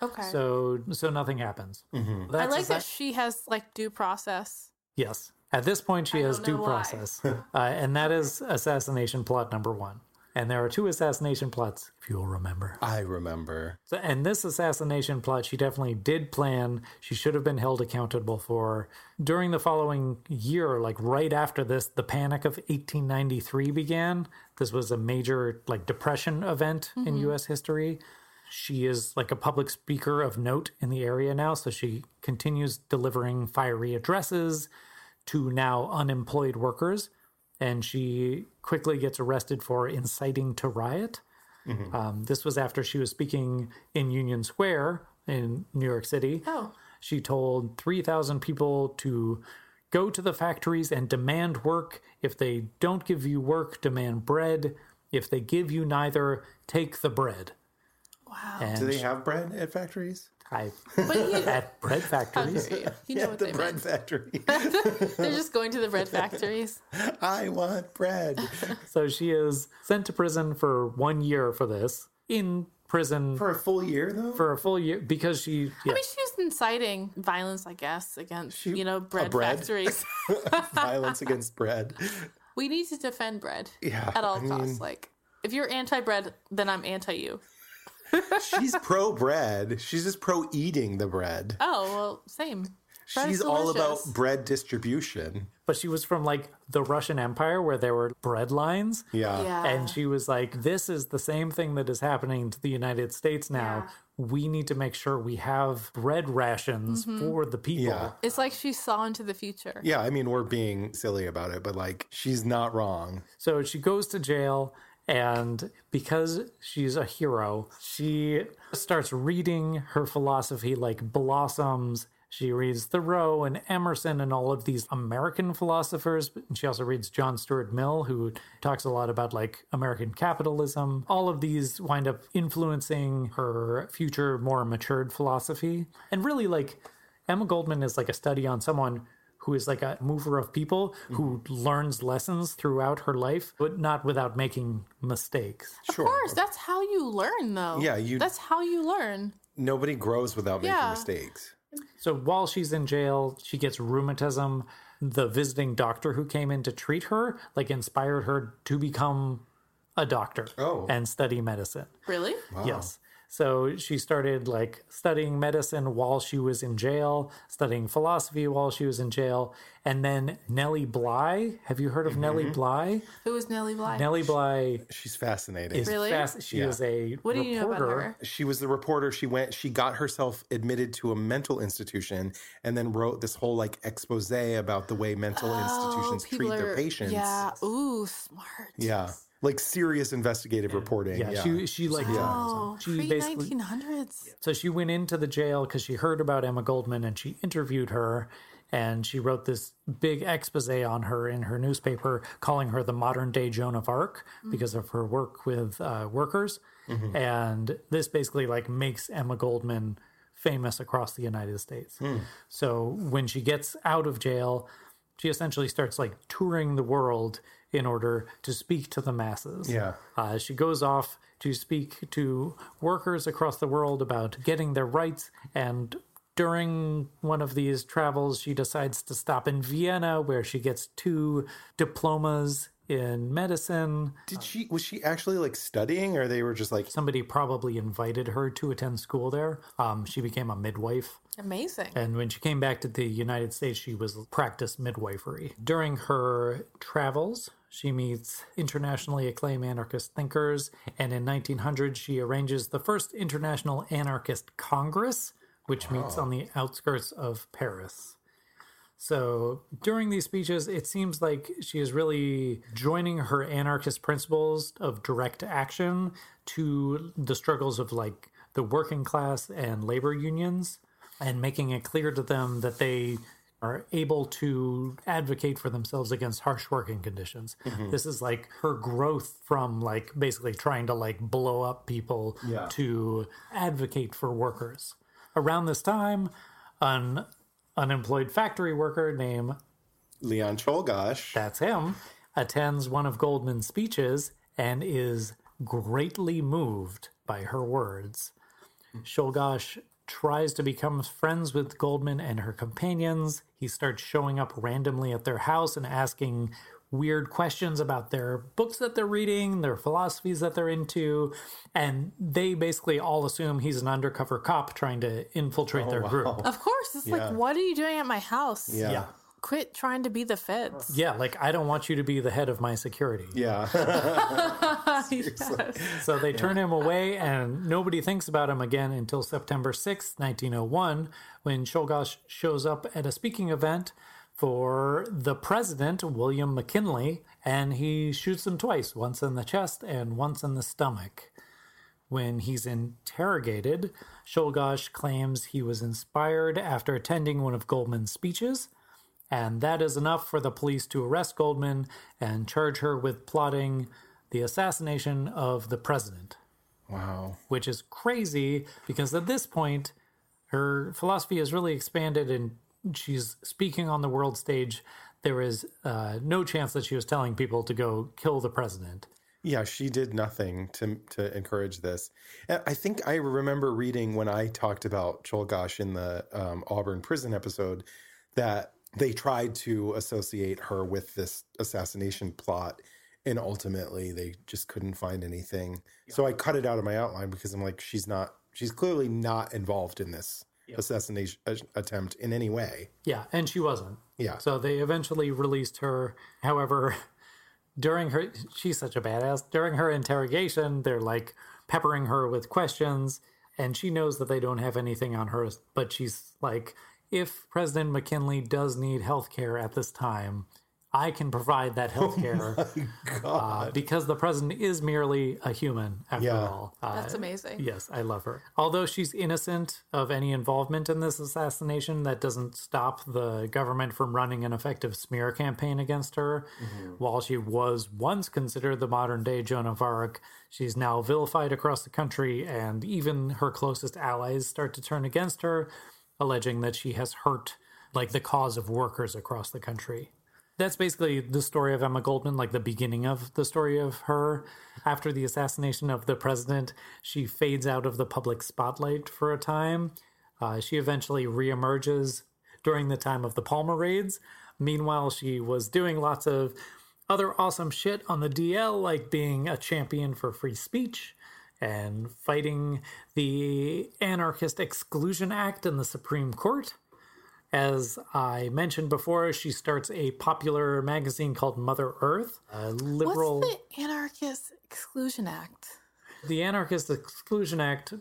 Okay.
So so nothing happens.
Mm-hmm.
I like
assa-
that she has like due process.
Yes. At this point, she
I
has
don't
due
know why.
process. uh, and that is assassination plot number one. And there are two assassination plots, if you'll remember.
I remember.
So, and this assassination plot, she definitely did plan. She should have been held accountable for. During the following year, like right after this, the Panic of eighteen ninety-three began. This was a major like depression event mm-hmm. in U S history. She is like a public speaker of note in the area now, so she continues delivering fiery addresses to now unemployed workers. And she quickly gets arrested for inciting to riot. Mm-hmm. Um, this was after she was speaking in Union Square in New York City.
Oh.
She told three thousand people to go to the factories and demand work. If they don't give you work, demand bread. If they give you neither, take the bread.
Wow.
And
Do they have bread at factories?
I,
But you,
at bread factories.
you, you know
Yeah,
what
the
they
bread
meant.
factory.
They're just going to the bread factories.
I want bread.
So she is sent to prison for one year for this. In prison
For a full year, though?
for a full year because she. Yeah.
I mean, she was inciting violence, I guess, against,
She-
you know, bread,
bread?
factories.
Violence against bread.
We need to defend bread
Yeah,
at all
I mean-
costs. Like, if you're anti-bread, then I'm anti-you.
She's pro bread. She's just pro eating the bread.
Oh, well, same. Bread is
She's all about
delicious.
bread distribution.
But she was from like the Russian Empire where there were bread lines.
Yeah.
Yeah.
And she was like, this is the same thing that is happening to the United States now. We need to make sure we have bread rations
Mm-hmm.
for the people.
Yeah.
It's like she saw into the future.
Yeah, I mean, we're being silly about it, but like, she's not wrong.
So she goes to jail, and because she's a hero, she starts reading her philosophy like blossoms. She reads Thoreau and Emerson and all of these American philosophers. And she also reads John Stuart Mill, who talks a lot about like American capitalism. All of these wind up influencing her future, more matured philosophy. And really, like, Emma Goldman is like a study on someone who is like a mover of people, who learns lessons throughout her life, but not without making mistakes.
Sure.
Of course, that's how you learn, though.
Yeah, you-
That's how you learn.
Nobody grows without making
Yeah.
mistakes.
So while she's in jail, she gets rheumatism. The visiting doctor who came in to treat her, like, inspired her to become a doctor
Oh.
and study medicine.
Really?
Yes. So she started like studying medicine while she was in jail, studying philosophy while she was in jail. And then Nellie Bly, have you heard of Nellie Bly?
Who is Nellie Bly?
Nellie Bly
She's fascinating.
is
Really?
fast. She
Yeah.
is a
What do you know
reporter.
about her?
She was the reporter. She went, she got herself admitted to a mental institution and then wrote this whole like expose about the way mental institutions
Oh, people
treat their
are-
patients.
Yeah. Ooh, smart.
Yeah. Like serious investigative reporting.
Yeah,
Yeah.
she she like
Oh,
she
pre
basically
nineteen hundreds.
so she went into the jail because she heard about Emma Goldman and she interviewed her, and she wrote this big expose on her in her newspaper, calling her the modern day Joan of Arc because of her work with uh, workers. And this basically like makes Emma Goldman famous across the United States. So when she gets out of jail, she essentially starts like touring the world in order to speak to the masses.
Yeah.
Uh, she goes off to speak to workers across the world about getting their rights. And during one of these travels, she decides to stop in Vienna, where she gets two diplomas in medicine.
Did she, was she actually like studying or they were just like,
Somebody probably invited her to attend school there. Um, she became a midwife.
Amazing.
And when she came back to the United States, she was practiced midwifery. During her travels, she meets internationally acclaimed anarchist thinkers, and in nineteen hundred, she arranges the first International Anarchist Congress, which meets on the outskirts of Paris. So during these speeches, it seems like she is really joining her anarchist principles of direct action to the struggles of like the working class and labor unions, and making it clear to them that they are able to advocate for themselves against harsh working conditions. This is like her growth from like basically trying to like blow up people
Yeah.
to advocate for workers. Around this time, an unemployed factory worker named,
Leon Czolgosz?
that's him, attends one of Goldman's speeches and is greatly moved by her words. Czolgosz tries to become friends with Goldman and her companions. He starts showing up randomly at their house and asking weird questions about their books that they're reading, their philosophies that they're into, and they basically all assume he's an undercover cop trying to infiltrate
Oh,
their
wow.
group.
Of course. It's
Yeah.
like, what are you doing at my house?
Yeah.
Yeah.
Quit trying to be the feds.
Yeah, like, I don't want you to be the head of my security.
Yeah.
Yes.
So they turn him away, and nobody thinks about him again until September sixth, nineteen oh one, when Czolgosz shows up at a speaking event for the president, William McKinley, and he shoots him twice, once in the chest and once in the stomach. When he's interrogated, Czolgosz claims he was inspired after attending one of Goldman's speeches, and that is enough for the police to arrest Goldman and charge her with plotting the assassination of the president.
Wow.
Which is crazy because at this point, her philosophy has really expanded and she's speaking on the world stage. There is uh, no chance that she was telling people to go kill the president.
Yeah, she did nothing to to encourage this. And I think I remember reading when I talked about Czolgosz in the um, Auburn prison episode that they tried to associate her with this assassination plot, and ultimately they just couldn't find anything. So I cut it out of my outline because I'm like, she's not, she's clearly not involved in this assassination attempt in any way.
Yeah, and she wasn't.
Yeah.
So they eventually released her. However, during her, she's such a badass. During her interrogation, they're like peppering her with questions, and she knows that they don't have anything on her, but she's like, if President McKinley does need health care at this time, I can provide that health care uh, because the president is merely a human after
Yeah.
all. Uh,
That's amazing.
Yes, I love her. Although she's innocent of any involvement in this assassination, that doesn't stop the government from running an effective smear campaign against her. Mm-hmm. While she was once considered the modern-day Joan of Arc, she's now vilified across the country, and even her closest allies start to turn against her, alleging that she has hurt like the cause of workers across the country. That's basically the story of Emma Goldman, like the beginning of the story of her. After the assassination of the president, she fades out of the public spotlight for a time. Uh, she eventually reemerges during the time of the Palmer raids. Meanwhile, she was doing lots of other awesome shit on the D L, like being a champion for free speech and fighting the Anarchist Exclusion Act in the Supreme Court. As I mentioned before, she starts a popular magazine called Mother Earth, a liberal...
What's the Anarchist Exclusion Act?
The Anarchist Exclusion Act,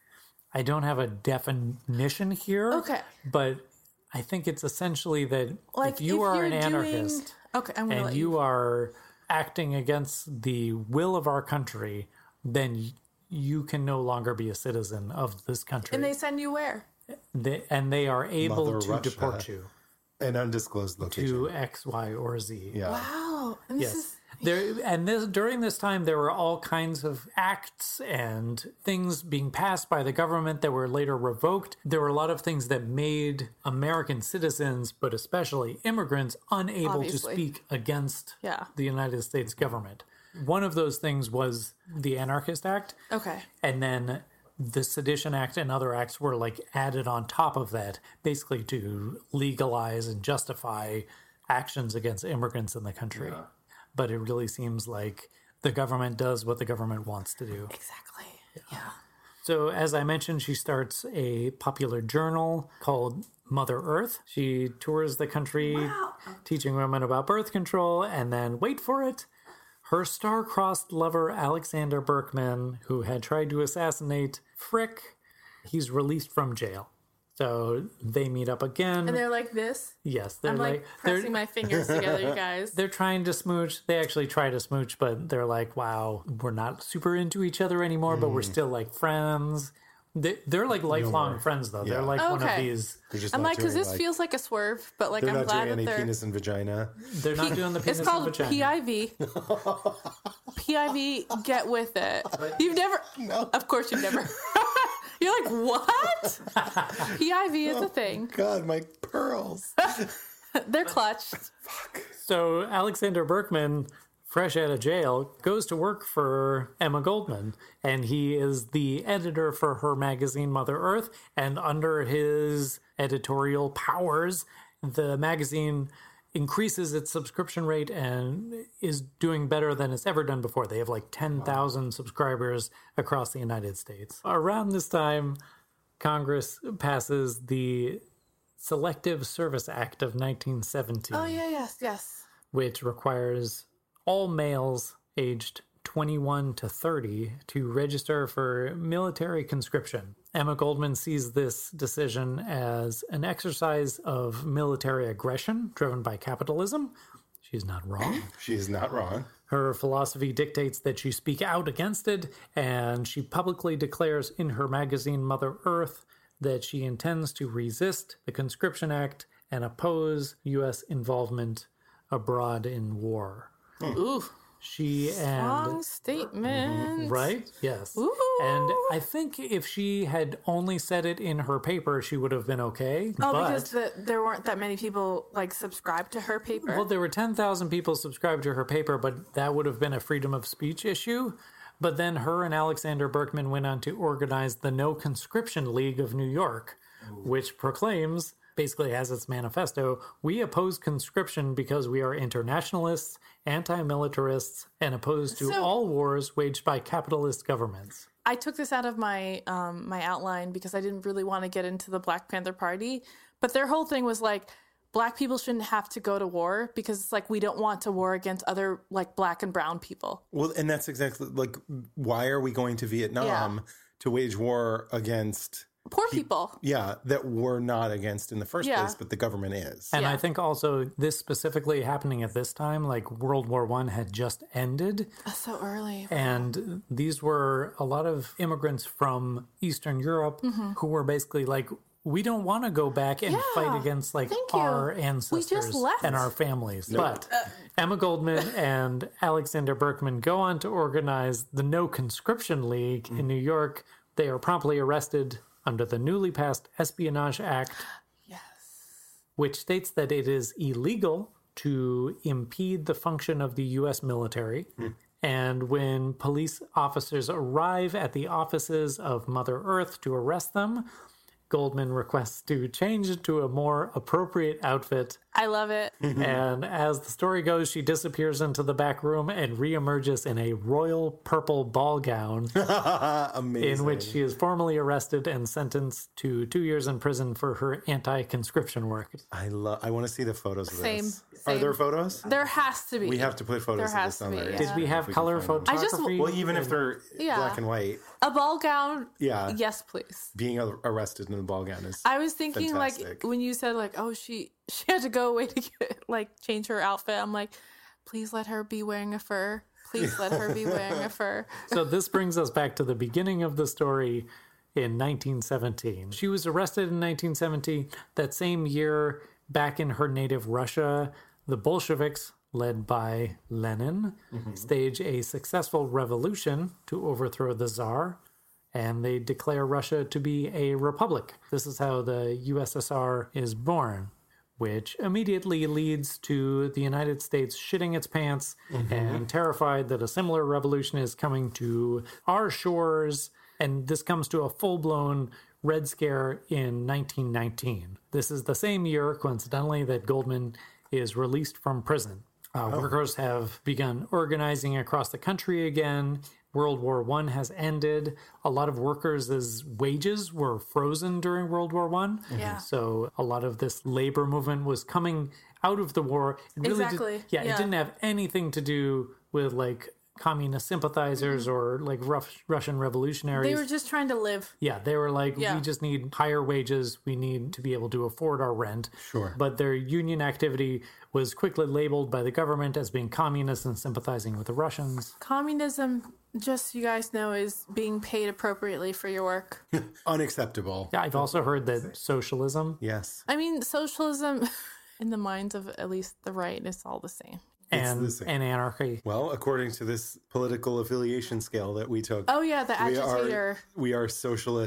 I don't have a definition here.
Okay.
But I think it's essentially that
Like
if you
if
are
you're
an
doing-
anarchist
Okay, I'm gonna
and
let
you
you.
are acting against the will of our country, then y- you can no longer be a citizen of this country.
And they send you where?
They, and they are able
Mother
to
Russia.
deport you
An undisclosed location.
to X, Y, or Z.
Yeah.
Wow. And this
Yes.
is
There and this during this time there were all kinds of acts and things being passed by the government that were later revoked. There were a lot of things that made American citizens, but especially immigrants, unable
Obviously.
to speak against
Yeah.
the United States government. One of those things was the Anarchist Act.
okay.
And then the Sedition Act and other acts were like added on top of that, basically to legalize and justify actions against immigrants in the country. Yeah. But it really seems like the government does what the government wants to do.
Exactly. Yeah.
So, as I mentioned, she starts a popular journal called Mother Earth. She tours the country teaching women about birth control, and then, wait for it, her star-crossed lover, Alexander Berkman, who had tried to assassinate Frick, he's released from jail. So they meet up again.
And they're like this.
yes, they're
I'm like,
like
pressing
they're,
my fingers together, you guys.
they're trying to smooch. They actually try to smooch, but they're like, wow, we're not super into each other anymore, but we're still like friends. They, they're like lifelong friends, though. They're
Yeah.
like one of
Okay.
these.
They're just
I'm
not
like, because
doing,
this feels like a swerve, but like
they're
I'm
not
glad
doing
that
any
they're.
penis and vagina.
They're not doing the penis
It's called
and vagina.
P I V. P I V, get with it. You've never.
No.
Of course, you've never. You're like, what? P I V is a thing.
God, my pearls.
They're clutched.
So Alexander Berkman fresh out of jail, goes to work for Emma Goldman, and he is the editor for her magazine Mother Earth, and under his editorial powers, the magazine increases its subscription rate and is doing better than it's ever done before. They have like ten thousand subscribers across the United States. Around this time, Congress passes the Selective Service Act of nineteen seventeen.
Oh, yeah, yes, yes.
Which requires all males aged twenty-one to thirty to register for military conscription. Emma Goldman sees this decision as an exercise of military aggression driven by capitalism. She's not wrong.
She's not wrong.
Her philosophy dictates that she speak out against it, and she publicly declares in her magazine Mother Earth that she intends to resist the Conscription Act and oppose U S involvement abroad in war.
Ooh.
She and
Strong statement.
right? Yes.
Ooh.
And I think if she had only said it in her paper, she would have been okay.
Oh,
but,
because the, there weren't that many people like subscribed to her paper.
well, there were ten thousand people subscribed to her paper, but that would have been a freedom of speech issue. But then her and Alexander Berkman went on to organize the No Conscription League of New York, which proclaims, basically as its manifesto, we oppose conscription because we are internationalists, anti-militarists, and opposed to
So-
all wars waged by capitalist governments.
I took this out of my um, my outline because I didn't really want to get into the Black Panther Party, but their whole thing was like, Black people shouldn't have to go to war because it's like we don't want to war against other like Black and brown people.
Well, and that's exactly like, why are we going to Vietnam
Yeah.
to wage war against
Poor people.
Yeah, that we're not against in the first
Yeah.
place, but the government is.
And
Yeah.
I think also this specifically happening at this time, like World War One had just ended.
That's so early.
And these were a lot of immigrants from Eastern Europe who were basically like, we don't want to go back and
Yeah.
fight against like
Thank you.
our
We
ancestors
just left.
and our families. But Emma Goldman and Alexander Berkman go on to organize the No Conscription League in New York. They are promptly arrested under the newly passed Espionage Act,
Yes.
which states that it is illegal to impede the function of the U S military. And when police officers arrive at the offices of Mother Earth to arrest them, Goldman requests to change it to a more appropriate outfit.
I love it.
And as the story goes, she disappears into the back room and reemerges in a royal purple ball gown,
Amazing.
in which she is formally arrested and sentenced to two years in prison for her anti-conscription work.
I love. I want to see the photos of
Same,
this.
same.
Are there photos?
There has to be.
We have to put photos
There
of
has
this on
to be,
there.
yeah.
Did we have
If can
color
find them.
I just-
photography?
Well, even if they're
Yeah.
black and white,
a ball gown.
yeah,
Yes, please.
being a- arrested in a ball gown is.
I was thinking like
Fantastic.
when you said like, oh, she she had to go away to get like change her outfit. I'm like, please let her be wearing a fur. Please let her be wearing a fur.
So this brings us back to the beginning of the story in nineteen seventeen. She was arrested in nineteen seventy. That same year, back in her native Russia, the Bolsheviks, led by Lenin, stage a successful revolution to overthrow the Tsar, and they declare Russia to be a republic. This is how the U S S R is born, which immediately leads to the United States shitting its pants and terrified that a similar revolution is coming to our shores. And this comes to a full-blown Red Scare in nineteen nineteen. This is the same year, coincidentally, that Goldman is released from prison. Uh, Workers have begun organizing across the country again. World War One has ended. A lot of workers' wages were frozen during World War One.
Yeah.
So a lot of this labor movement was coming out of the war. It really did-
Exactly.
yeah,
Yeah.
it didn't have anything to do with like communist sympathizers or like rough Russian revolutionaries.
They were just trying to live.
Yeah, they were like,
Yeah.
we just need higher wages. We need to be able to afford our rent.
Sure.
But their union activity was quickly labeled by the government as being communist and sympathizing with the Russians.
Communism, just so you guys know, is being paid appropriately for your work.
Unacceptable.
Yeah, I've also heard that socialism
Yes.
I mean, socialism, in the minds of at least the right, is all the same.
and,
the same.
and anarchy.
Well, according to this political affiliation scale that we took,
Oh yeah, the
we
agitator.
are we are socialist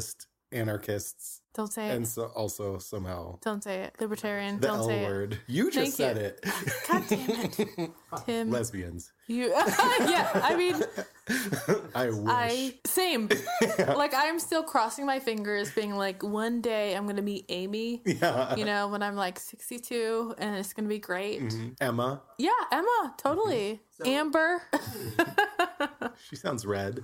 anarchists.
Don't say
And
it.
so also somehow
Don't say it. Libertarian.
the
Don't
L
say
word. You just
Thank
said
you.
it.
it. God damn it, Tim.
Lesbians.
You. Yeah. I mean,
I wish.
I same. Like I'm still crossing my fingers, being like, one day I'm gonna meet Amy.
Yeah.
You know, when I'm like sixty-two, and it's gonna be great.
Mhm. Emma.
Yeah, Emma, totally. Amber.
She sounds red.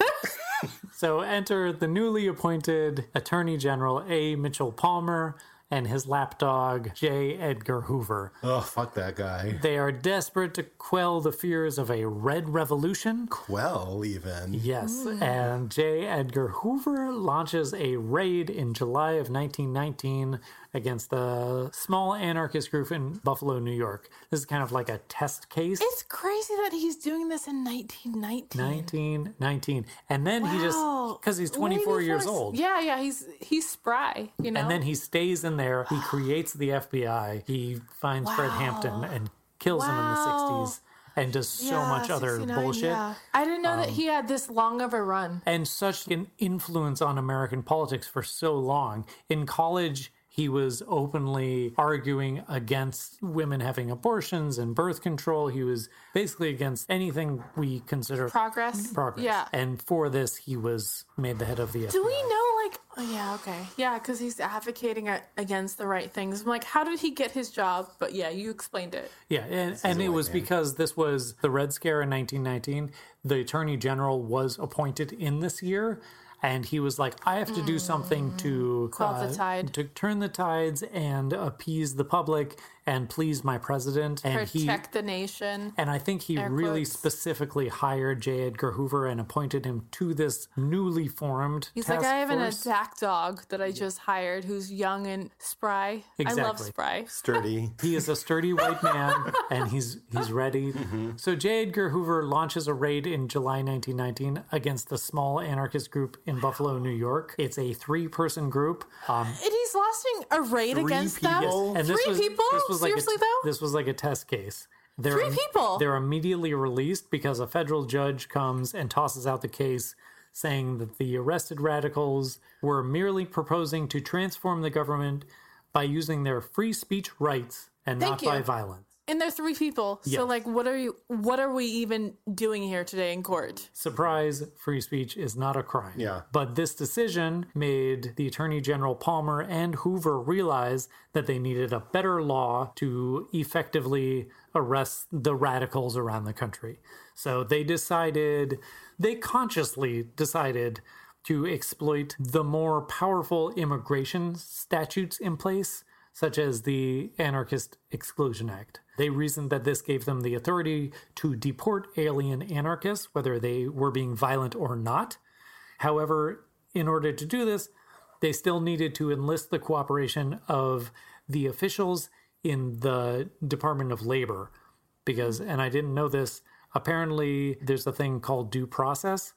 So enter the newly appointed Attorney General A. Mitchell Palmer and his lapdog J. Edgar Hoover.
Oh, fuck that guy.
They are desperate to quell the fears of a red revolution.
Quell, even.
Yes, and J. Edgar Hoover launches a raid in July of nineteen nineteen against a small anarchist group in Buffalo, New York. This is kind of like a test case.
It's crazy that he's doing this in nineteen nineteen.
nineteen nineteen. And then he just,
Wow.
because he's
Way
twenty-four years
before-
old.
Yeah, yeah, he's he's spry, you know.
And then he stays in there. He creates the F B I. He finds Fred
Wow.
Hampton and kills him in the
Wow.
sixties and does so
Yeah,
much other
sixty-nine,
bullshit.
yeah. I didn't know that he had this long of a run.
And such an influence on American politics for so long. In college, he was openly arguing against women having abortions and birth control. He was basically against anything we consider
Progress.
progress.
Yeah.
And for this, he was made the head of the F B I.
Do we know, like, oh, yeah, okay. Yeah, because he's advocating a- against the right things. I'm like, how did he get his job? But yeah, you explained it.
Yeah, and, and
a
it
white
was
man.
because this was the Red Scare in nineteen nineteen. The Attorney General was appointed in this year, and he was like, I have to do something to
Quell the tide.
to turn the tides and appease the public and please my president. And he
Protect the nation.
and I think he
Air
really
quotes.
specifically hired J. Edgar Hoover and appointed him to this newly formed
He's
task
like, I have an
force.
attack dog that I just hired who's young and spry. I love
Exactly.
spry.
Sturdy.
He is a sturdy white man, and he's he's ready. So J. Edgar Hoover launches a raid in July nineteen nineteen against a small anarchist group in Buffalo, New York. It's a three-person group. Um,
And he's launching a raid
Three
against
people?
them?
and this
Three
was,
people?
This was like
Seriously,
a,
though?
This was like a test case. They're,
Three people?
They're immediately released because a federal judge comes and tosses out the case, saying that the arrested radicals were merely proposing to transform the government by using their free speech rights and
Thank
not by
you.
violence.
And they're three people.
Yes.
So, like, what are you? What are we even doing here today in court?
Surprise, free speech is not a crime.
Yeah.
But this decision made the Attorney General Palmer and Hoover realize that they needed a better law to effectively arrest the radicals around the country. So they decided, they consciously decided to exploit the more powerful immigration statutes in place, such as the Anarchist Exclusion Act. They reasoned that this gave them the authority to deport alien anarchists, whether they were being violent or not. However, in order to do this, they still needed to enlist the cooperation of the officials in the Department of Labor. Because, and I didn't know this, apparently there's a thing called due process.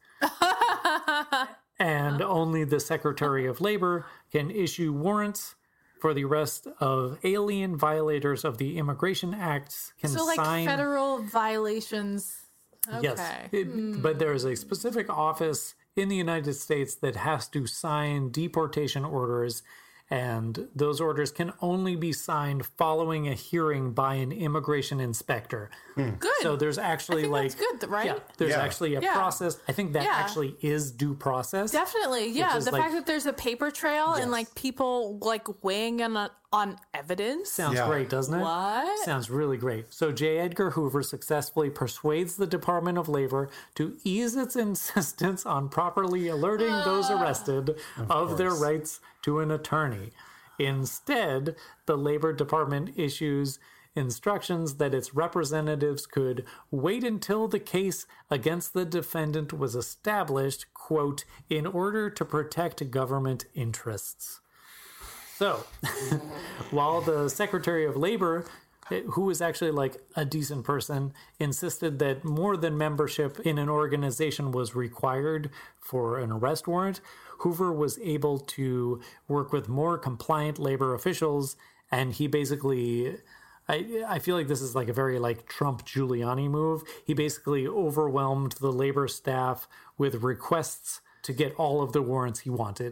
And only the Secretary of Labor can issue warrants for the arrest of alien violators of the Immigration Acts. Can
So, like,
sign,
federal violations. Okay.
yes, it- but there is a specific office in the United States that has to sign deportation orders, and those orders can only be signed following a hearing by an immigration inspector.
Good.
So there's actually
I think
like
that's good, right?
yeah, there's
Yeah.
actually a
Yeah.
process. I think that
Yeah.
actually is due process.
Definitely, yeah.
is
The
like-
fact that there's a paper trail and
Yes.
like people like weighing in on, on evidence.
Sounds
Yeah.
great, doesn't it?
What?
Sounds really great. So J. Edgar Hoover successfully persuades the Department of Labor to ease its insistence on properly alerting those arrested of, their rights to an attorney. Instead, the Labor Department issues instructions that its representatives could wait until the case against the defendant was established, quote, in order to protect government interests. So, while the Secretary of Labor, who was actually like a decent person, insisted that more than membership in an organization was required for an arrest warrant, Hoover was able to work with more compliant labor officials, and he basically... I, I feel like this is like a very like Trump Giuliani move. He basically overwhelmed the labor staff with requests to get all of the warrants he wanted.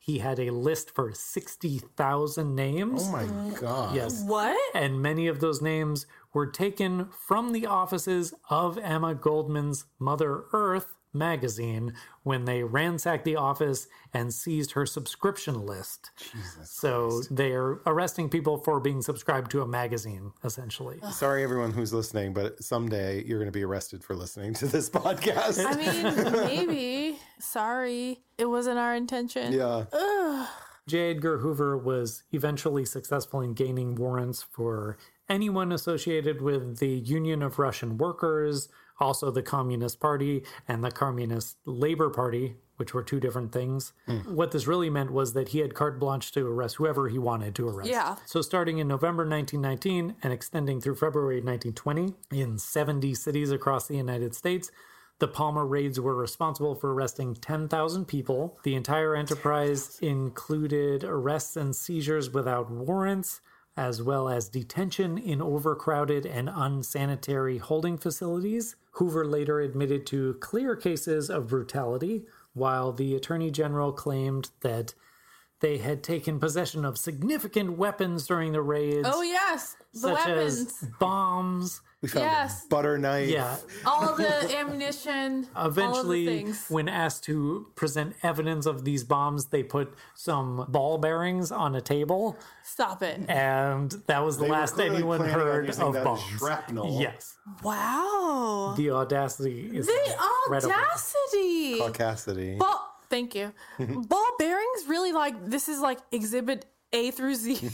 he had a list for sixty thousand names.
Oh my God.
Yes.
What?
And many of those names were taken from the offices of Emma Goldman's Mother Earth magazine when they ransacked the office and seized her subscription list.
Jesus
so
Christ.
they're arresting people for being subscribed to a magazine, essentially.
Sorry, everyone who's listening, but someday you're going to be arrested for listening to this podcast.
I mean, maybe. Sorry. It wasn't our intention.
Yeah.
Ugh.
J. Edgar Hoover was eventually successful in gaining warrants for anyone associated with the Union of Russian Workers, also the Communist Party and the Communist Labor Party, which were two different things. Mm. What this really meant was that he had carte blanche to arrest whoever he wanted to arrest.
Yeah.
So starting in November nineteen nineteen and extending through February nineteen twenty, in seventy cities across the United States, the Palmer raids were responsible for arresting ten thousand people. The entire enterprise included arrests and seizures without warrants, as well as detention in overcrowded and unsanitary holding facilities. Hoover later admitted to clear cases of brutality, while the Attorney General claimed that they had taken possession of significant weapons during the raids.
Oh, yes. The
such
weapons.
as bombs.
We found
Yes.
a butter knife.
Yeah.
All the ammunition.
Eventually,
all of the things.
when asked to present evidence of these bombs, they put some ball bearings on a table,
Stop it.
and that was the
They were
last
clearly
anyone
planning on
heard
using
of
that as
bombs.
shrapnel.
Yes,
Wow.
the audacity is
The
incredible.
audacity.
Caucasity.
Ball, thank you. Ball bearings really like, this is like exhibit A through Z.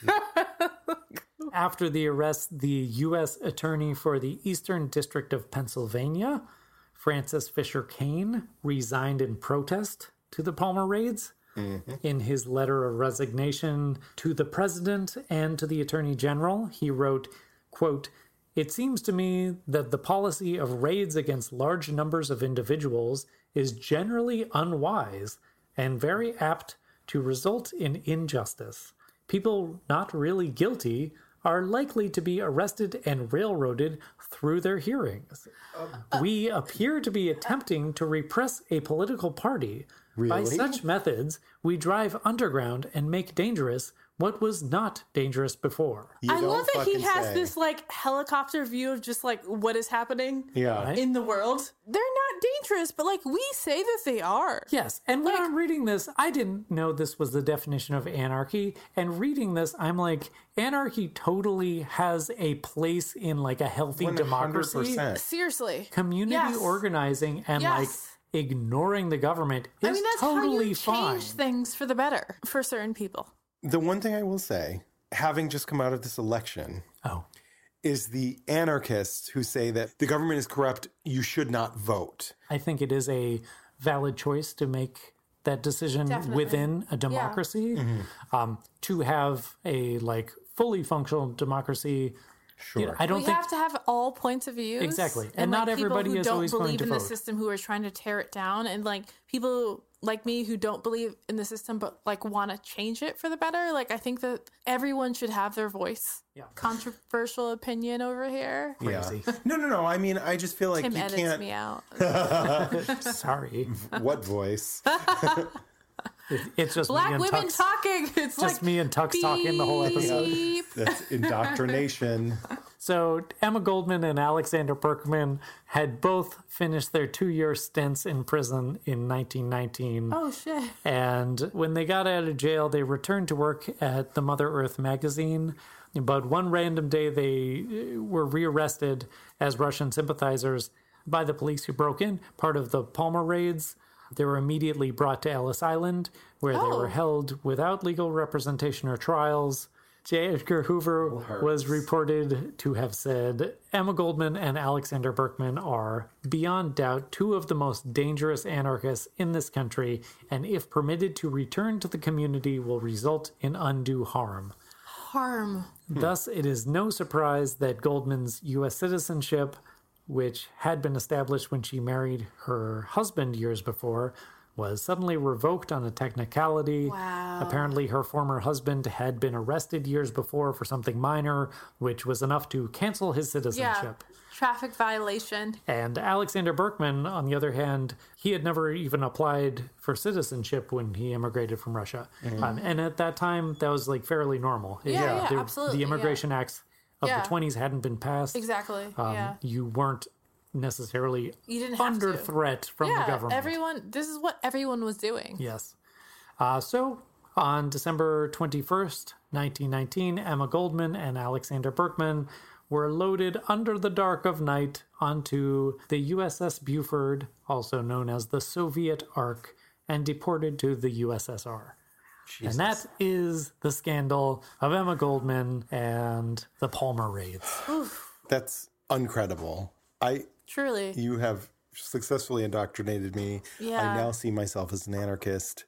After the arrest, the U S Attorney for the Eastern District of Pennsylvania, Francis Fisher Kane, resigned in protest to the Palmer raids. Mm-hmm. In his letter of resignation to the president and to the attorney general, he wrote, quote, "It seems to me that the policy of raids against large numbers of individuals is generally unwise and very apt to result in injustice. People not really guilty are likely to be arrested and railroaded through their hearings. We appear to be attempting to repress a political party. By
Really?
such methods, we drive underground and make dangerous what was not dangerous before."
You
I
don't
love that he
fucking
has
say.
this like helicopter view of just like what is happening
Yeah.
Right?
in the world. They're not dangerous, but like we say that they are.
Yes, and when
Like-
I'm reading this, I didn't know this was the definition of anarchy. And reading this, I'm like, anarchy totally has a place in like a healthy
one hundred
democracy.
percent.
Seriously.
Community
Yes.
organizing and
Yes.
like ignoring the government is
I mean, that's
totally
how you
fine.
change things for the better for certain people.
The one thing I will say, having just come out of this election,
Oh,
is the anarchists who say that the government is corrupt, you should not vote.
I think it is a valid choice to make that decision
Definitely.
within a democracy. Um, to have a like fully functional democracy.
Sure.
You know, I don't
we
think
have to have all points of view.
Exactly. And not
like,
everybody
people who
is
don't
always going
believe
to
in the
vote.
system who are trying to tear it down, and like people like me who don't believe in the system but like want to change it for the better. Like I think that everyone should have their voice.
Yeah.
Controversial opinion over here.
crazy.
Yeah. No, no, no. I mean, I just feel like
Tim
you
edits
can't.
me out.
Sorry.
What voice?
It, it's just me
Black
and
women
Tux.
talking. It's
Just
like
me and Tux talking the whole episode.
beep.
That's indoctrination.
So Emma Goldman and Alexander Berkman had both finished their two-year stints in prison in nineteen nineteen.
Oh shit.
And when they got out of jail, they returned to work at the Mother Earth magazine. But one random day, they were rearrested as Russian sympathizers by the police who broke in, part of the Palmer raids. They were immediately brought to Ellis Island, where they
Oh.
were held without legal representation or trials. J. Edgar Hoover was reported to have said, "Emma Goldman and Alexander Berkman are, beyond doubt, two of the most dangerous anarchists in this country, and if permitted to return to the community will result in undue harm."
Harm.
Thus, it is no surprise that Goldman's U S citizenship, which had been established when she married her husband years before, was suddenly revoked on a technicality.
Wow.
Apparently, her former husband had been arrested years before for something minor, which was enough to cancel his
Yeah.
citizenship.
Traffic violation.
And Alexander Berkman, on the other hand, he had never even applied for citizenship when he immigrated from Russia.
Mm-hmm.
Um, and at that time, that was like fairly normal.
Yeah, yeah,
the,
absolutely,
The
yeah.
Immigration Acts of
Yeah.
the twenties hadn't been passed.
Exactly.
Um,
yeah.
You weren't necessarily
You didn't have
under
to.
threat from
yeah,
the government.
everyone, this is what everyone was doing.
Yes. Uh, so on December twenty-first, nineteen nineteen, Emma Goldman and Alexander Berkman were loaded under the dark of night onto the U S S Buford, also known as the Soviet Ark, and deported to the U S S R.
Jesus.
And that is the scandal of Emma Goldman and the Palmer raids.
That's incredible. I
Truly.
You have successfully indoctrinated me.
Yeah.
I now see myself as an anarchist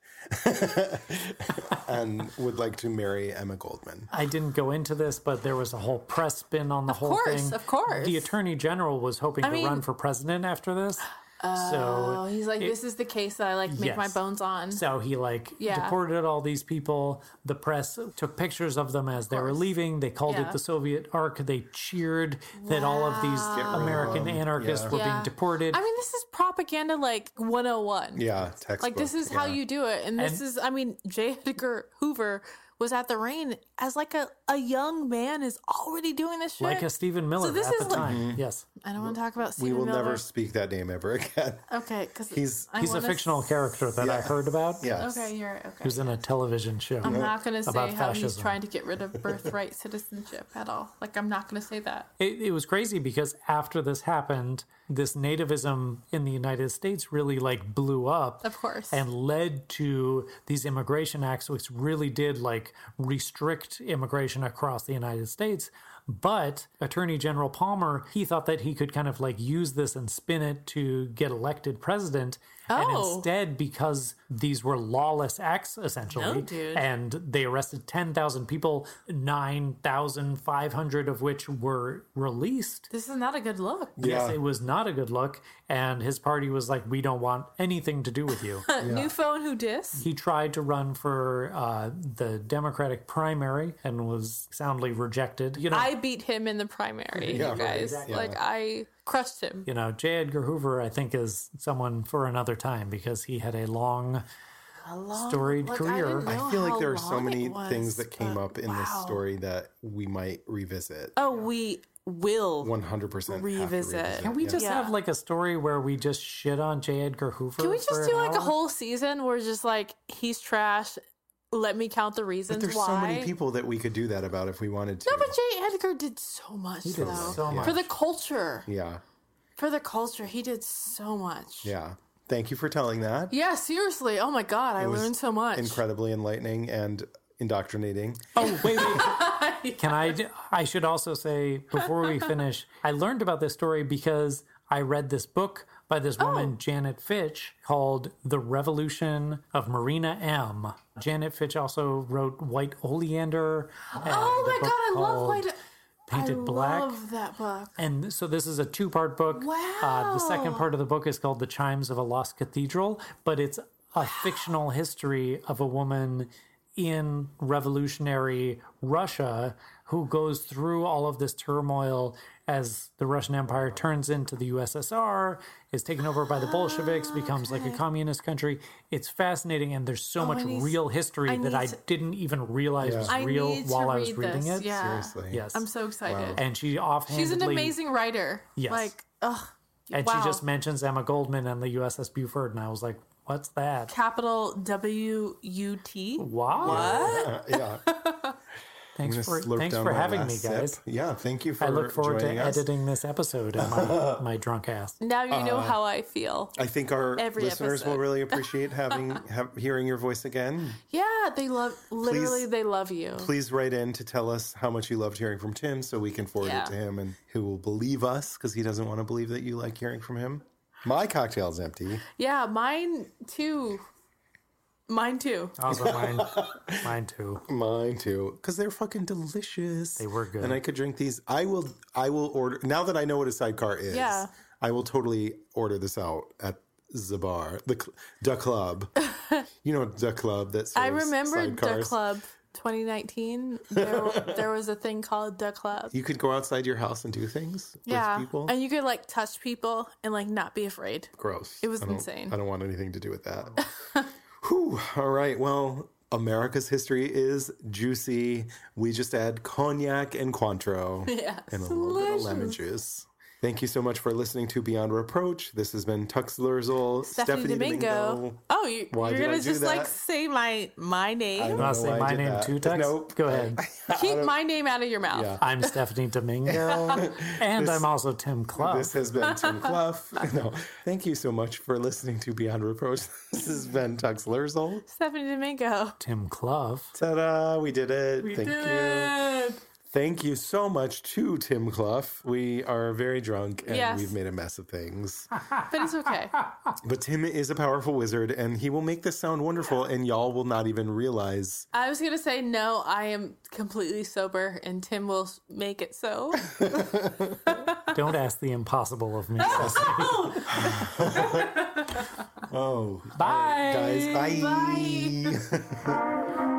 and would like to marry Emma Goldman.
I didn't go into this, but there was a whole press spin on the
Of
whole
course,
thing.
of course.
The attorney general was hoping
I
to
mean-
run for president after this.
Oh,
so
he's like,
it-
this is the case that I like make my
Yes.
bones on.
So he like
Yeah.
deported all these people. The press took pictures of them as they were
course.
leaving. They called
Yeah.
it the Soviet Ark. They cheered that all of these
rid of
American
them.
anarchists
Yeah.
were
Yeah.
being deported.
I mean, this is propaganda like one oh one.
Yeah, textbook.
Like, this is how
yeah.
you do it. And this
And-
is, I mean, J. Edgar Hoover was at the reign as like a, a young man is already doing this shit.
like a Stephen Miller
this
at
is
the
like-
time. Yes.
I don't want to talk about
We
Stephen
will
Miller.
never speak that name ever again.
Okay, because
He's-
He's a fictional character that I heard about.
Yes.
Okay, you're okay.
He was in a television show.
I'm not going to say
about
how he's
fascism.
trying to get rid of birthright citizenship at all. Like, I'm not going to say that.
It, it was crazy because after this happened, this nativism in the United States really like blew up.
Of course.
And led to these immigration acts, which really did like restrict immigration across the United States. But Attorney General Palmer, he thought that he could kind of like use this and spin it to get elected president. And
Oh.
instead, because these were lawless acts, essentially,
No, dude.
and they arrested ten thousand people, nine thousand five hundred of which were released.
This is not a good look.
Yes,
Yeah.
it was not a good look. And his party was like, we don't want anything to do with you.
New phone who dis?
He tried to run for uh, the Democratic primary and was soundly rejected. You know,
I beat him in the primary,
Yeah,
you
right,
guys.
exactly.
Like, I crushed him.
you know, J. Edgar Hoover, I think, is someone for another time because he had a long,
A long,
storied
like,
career.
I, didn't
I
know
feel like
how
there are so
long
many
it was,
things that came
but
up in this
wow.
story that we might revisit.
Oh, we will.
one hundred percent
Revisit.
Can we just
Yeah.
have like a story where we just shit on J. Edgar Hoover?
Can we
for
just do
an
like a
hour?
whole season where just like he's trash? Let me count the
But
reasons
there's
why.
so many people that we could do that about if we wanted to.
No, but J. Edgar did so much
He did
though.
so much.
For the culture.
yeah,
For the culture, he did so much.
yeah. Thank you for telling that.
Yeah, seriously. Oh my god, I
was
learned so much.
Incredibly enlightening and indoctrinating.
Oh, wait, wait. Can I? d- I should also say before we finish, I learned about this story because I read this book by this woman,
Oh.
Janet Fitch, called The Revolution of Marina M. Janet Fitch also wrote White Oleander. and
Oh
a
my
book
god, I love
called
White.
Painted
I
Black.
love that book.
And so this is a two-part book. Uh, the second
Wow.
part of the book is called The Chimes of a Lost Cathedral, but it's a fictional history of a woman in revolutionary Russia who goes through all of this turmoil as the Russian Empire turns into the U S S R, is taken over by the Bolsheviks, becomes like a communist country. It's fascinating, and there's so
Oh,
much
I need-
real history
I
that
need
I
to-
didn't even realize
Yeah.
was
I
real
need to
while I
read
was reading
this.
it.
Yeah.
Seriously.
Yes.
I'm so excited.
And she offhandedly...
She's an amazing writer.
Yes.
Like, ugh.
And
wow.
she just mentions Emma Goldman and the U S S Buford, and I was like, what's that?
Capital W U T.
Wow.
What?
Uh, yeah.
Thanks
I'm
for
gonna slurp
thanks
down
for
my
having me,
last
guys.
sip. Yeah, thank you for
I look forward to
joining us.
editing this episode and my, my drunk ass.
Now you
Uh,
know how I feel.
I think our
Every
listeners will
episode.
really appreciate having have, hearing your voice again.
Yeah, they love. Literally,
Please-
they love you.
Please write in to tell us how much you loved hearing from Tim, so we can forward
Yeah.
it to him, and who will believe us because he doesn't want to believe that you like hearing from him. My cocktail's empty.
Yeah, mine too. Mine too.
Also, mine, mine too.
Mine too, because they're fucking delicious.
They were good.
and I could drink these. I will. I will order now that I know what a sidecar is.
Yeah.
I will totally order this out at Zabar, the cl- Da Club. You know, Da Club. That
I
serves
remember Da
sidecars.
Club twenty nineteen. There, there was a thing called Da Club.
You could go outside your house and do things
Yeah,
with people.
and you could like touch people and like not be afraid.
Gross.
It was
I don't-
insane.
I don't want anything to do with that. Whew. All right. Well, America's history is juicy. We just add cognac and Cointreau
Yeah,
and a little bit of lemon
delicious.
juice. Thank you so much for listening to Beyond Reproach. This has been Tux Lurzol,
Stephanie, Domingo. Oh, you,
Why
you're
did I
gonna
do
just like
that?
say my my name.
I
You
don't
want
know
to say
why I
my
did
name
that.
too, Tux?
Nope.
Go ahead.
Keep my name out of your mouth.
Yeah.
I'm Stephanie Domingo, and I'm also Tim Clough.
This has been Tim Clough. No, thank you so much for listening to Beyond Reproach. This has been Tux Lurzol.
Stephanie Domingo.
Tim Clough.
Ta-da! We did it.
We
thank
did
you.
it.
Thank you so much to Tim Clough. We are very drunk and
Yes.
we've made a mess of things.
But it's okay.
But Tim is a powerful wizard and he will make this sound wonderful and y'all will not even realize.
I was gonna say no. I am completely sober, and Tim will make it so.
Don't ask the impossible of me.
Oh,
Bye.
guys, bye.
Bye.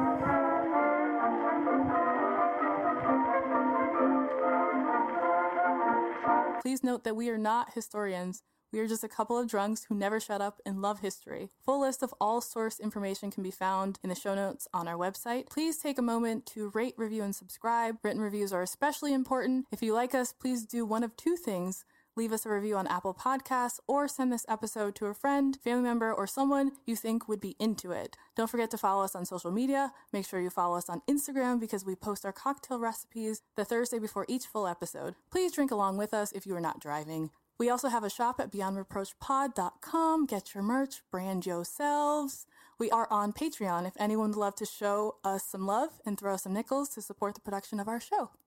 Please note that we are not historians. We are just a couple of drunks who never shut up and love history. Full list of all source information can be found in the show notes on our website. Please take a moment to rate, review, and subscribe. Written reviews are especially important. If you like us, please do one of two things. Leave us a review on Apple Podcasts or send this episode to a friend, family member, or someone you think would be into it. Don't forget to follow us on social media. Make sure you follow us on Instagram because we post our cocktail recipes the Thursday before each full episode. Please drink along with us if you are not driving. We also have a shop at beyond reproach pod dot com. Get your merch, brand yourselves. We are on Patreon if anyone would love to show us some love and throw us some nickels to support the production of our show.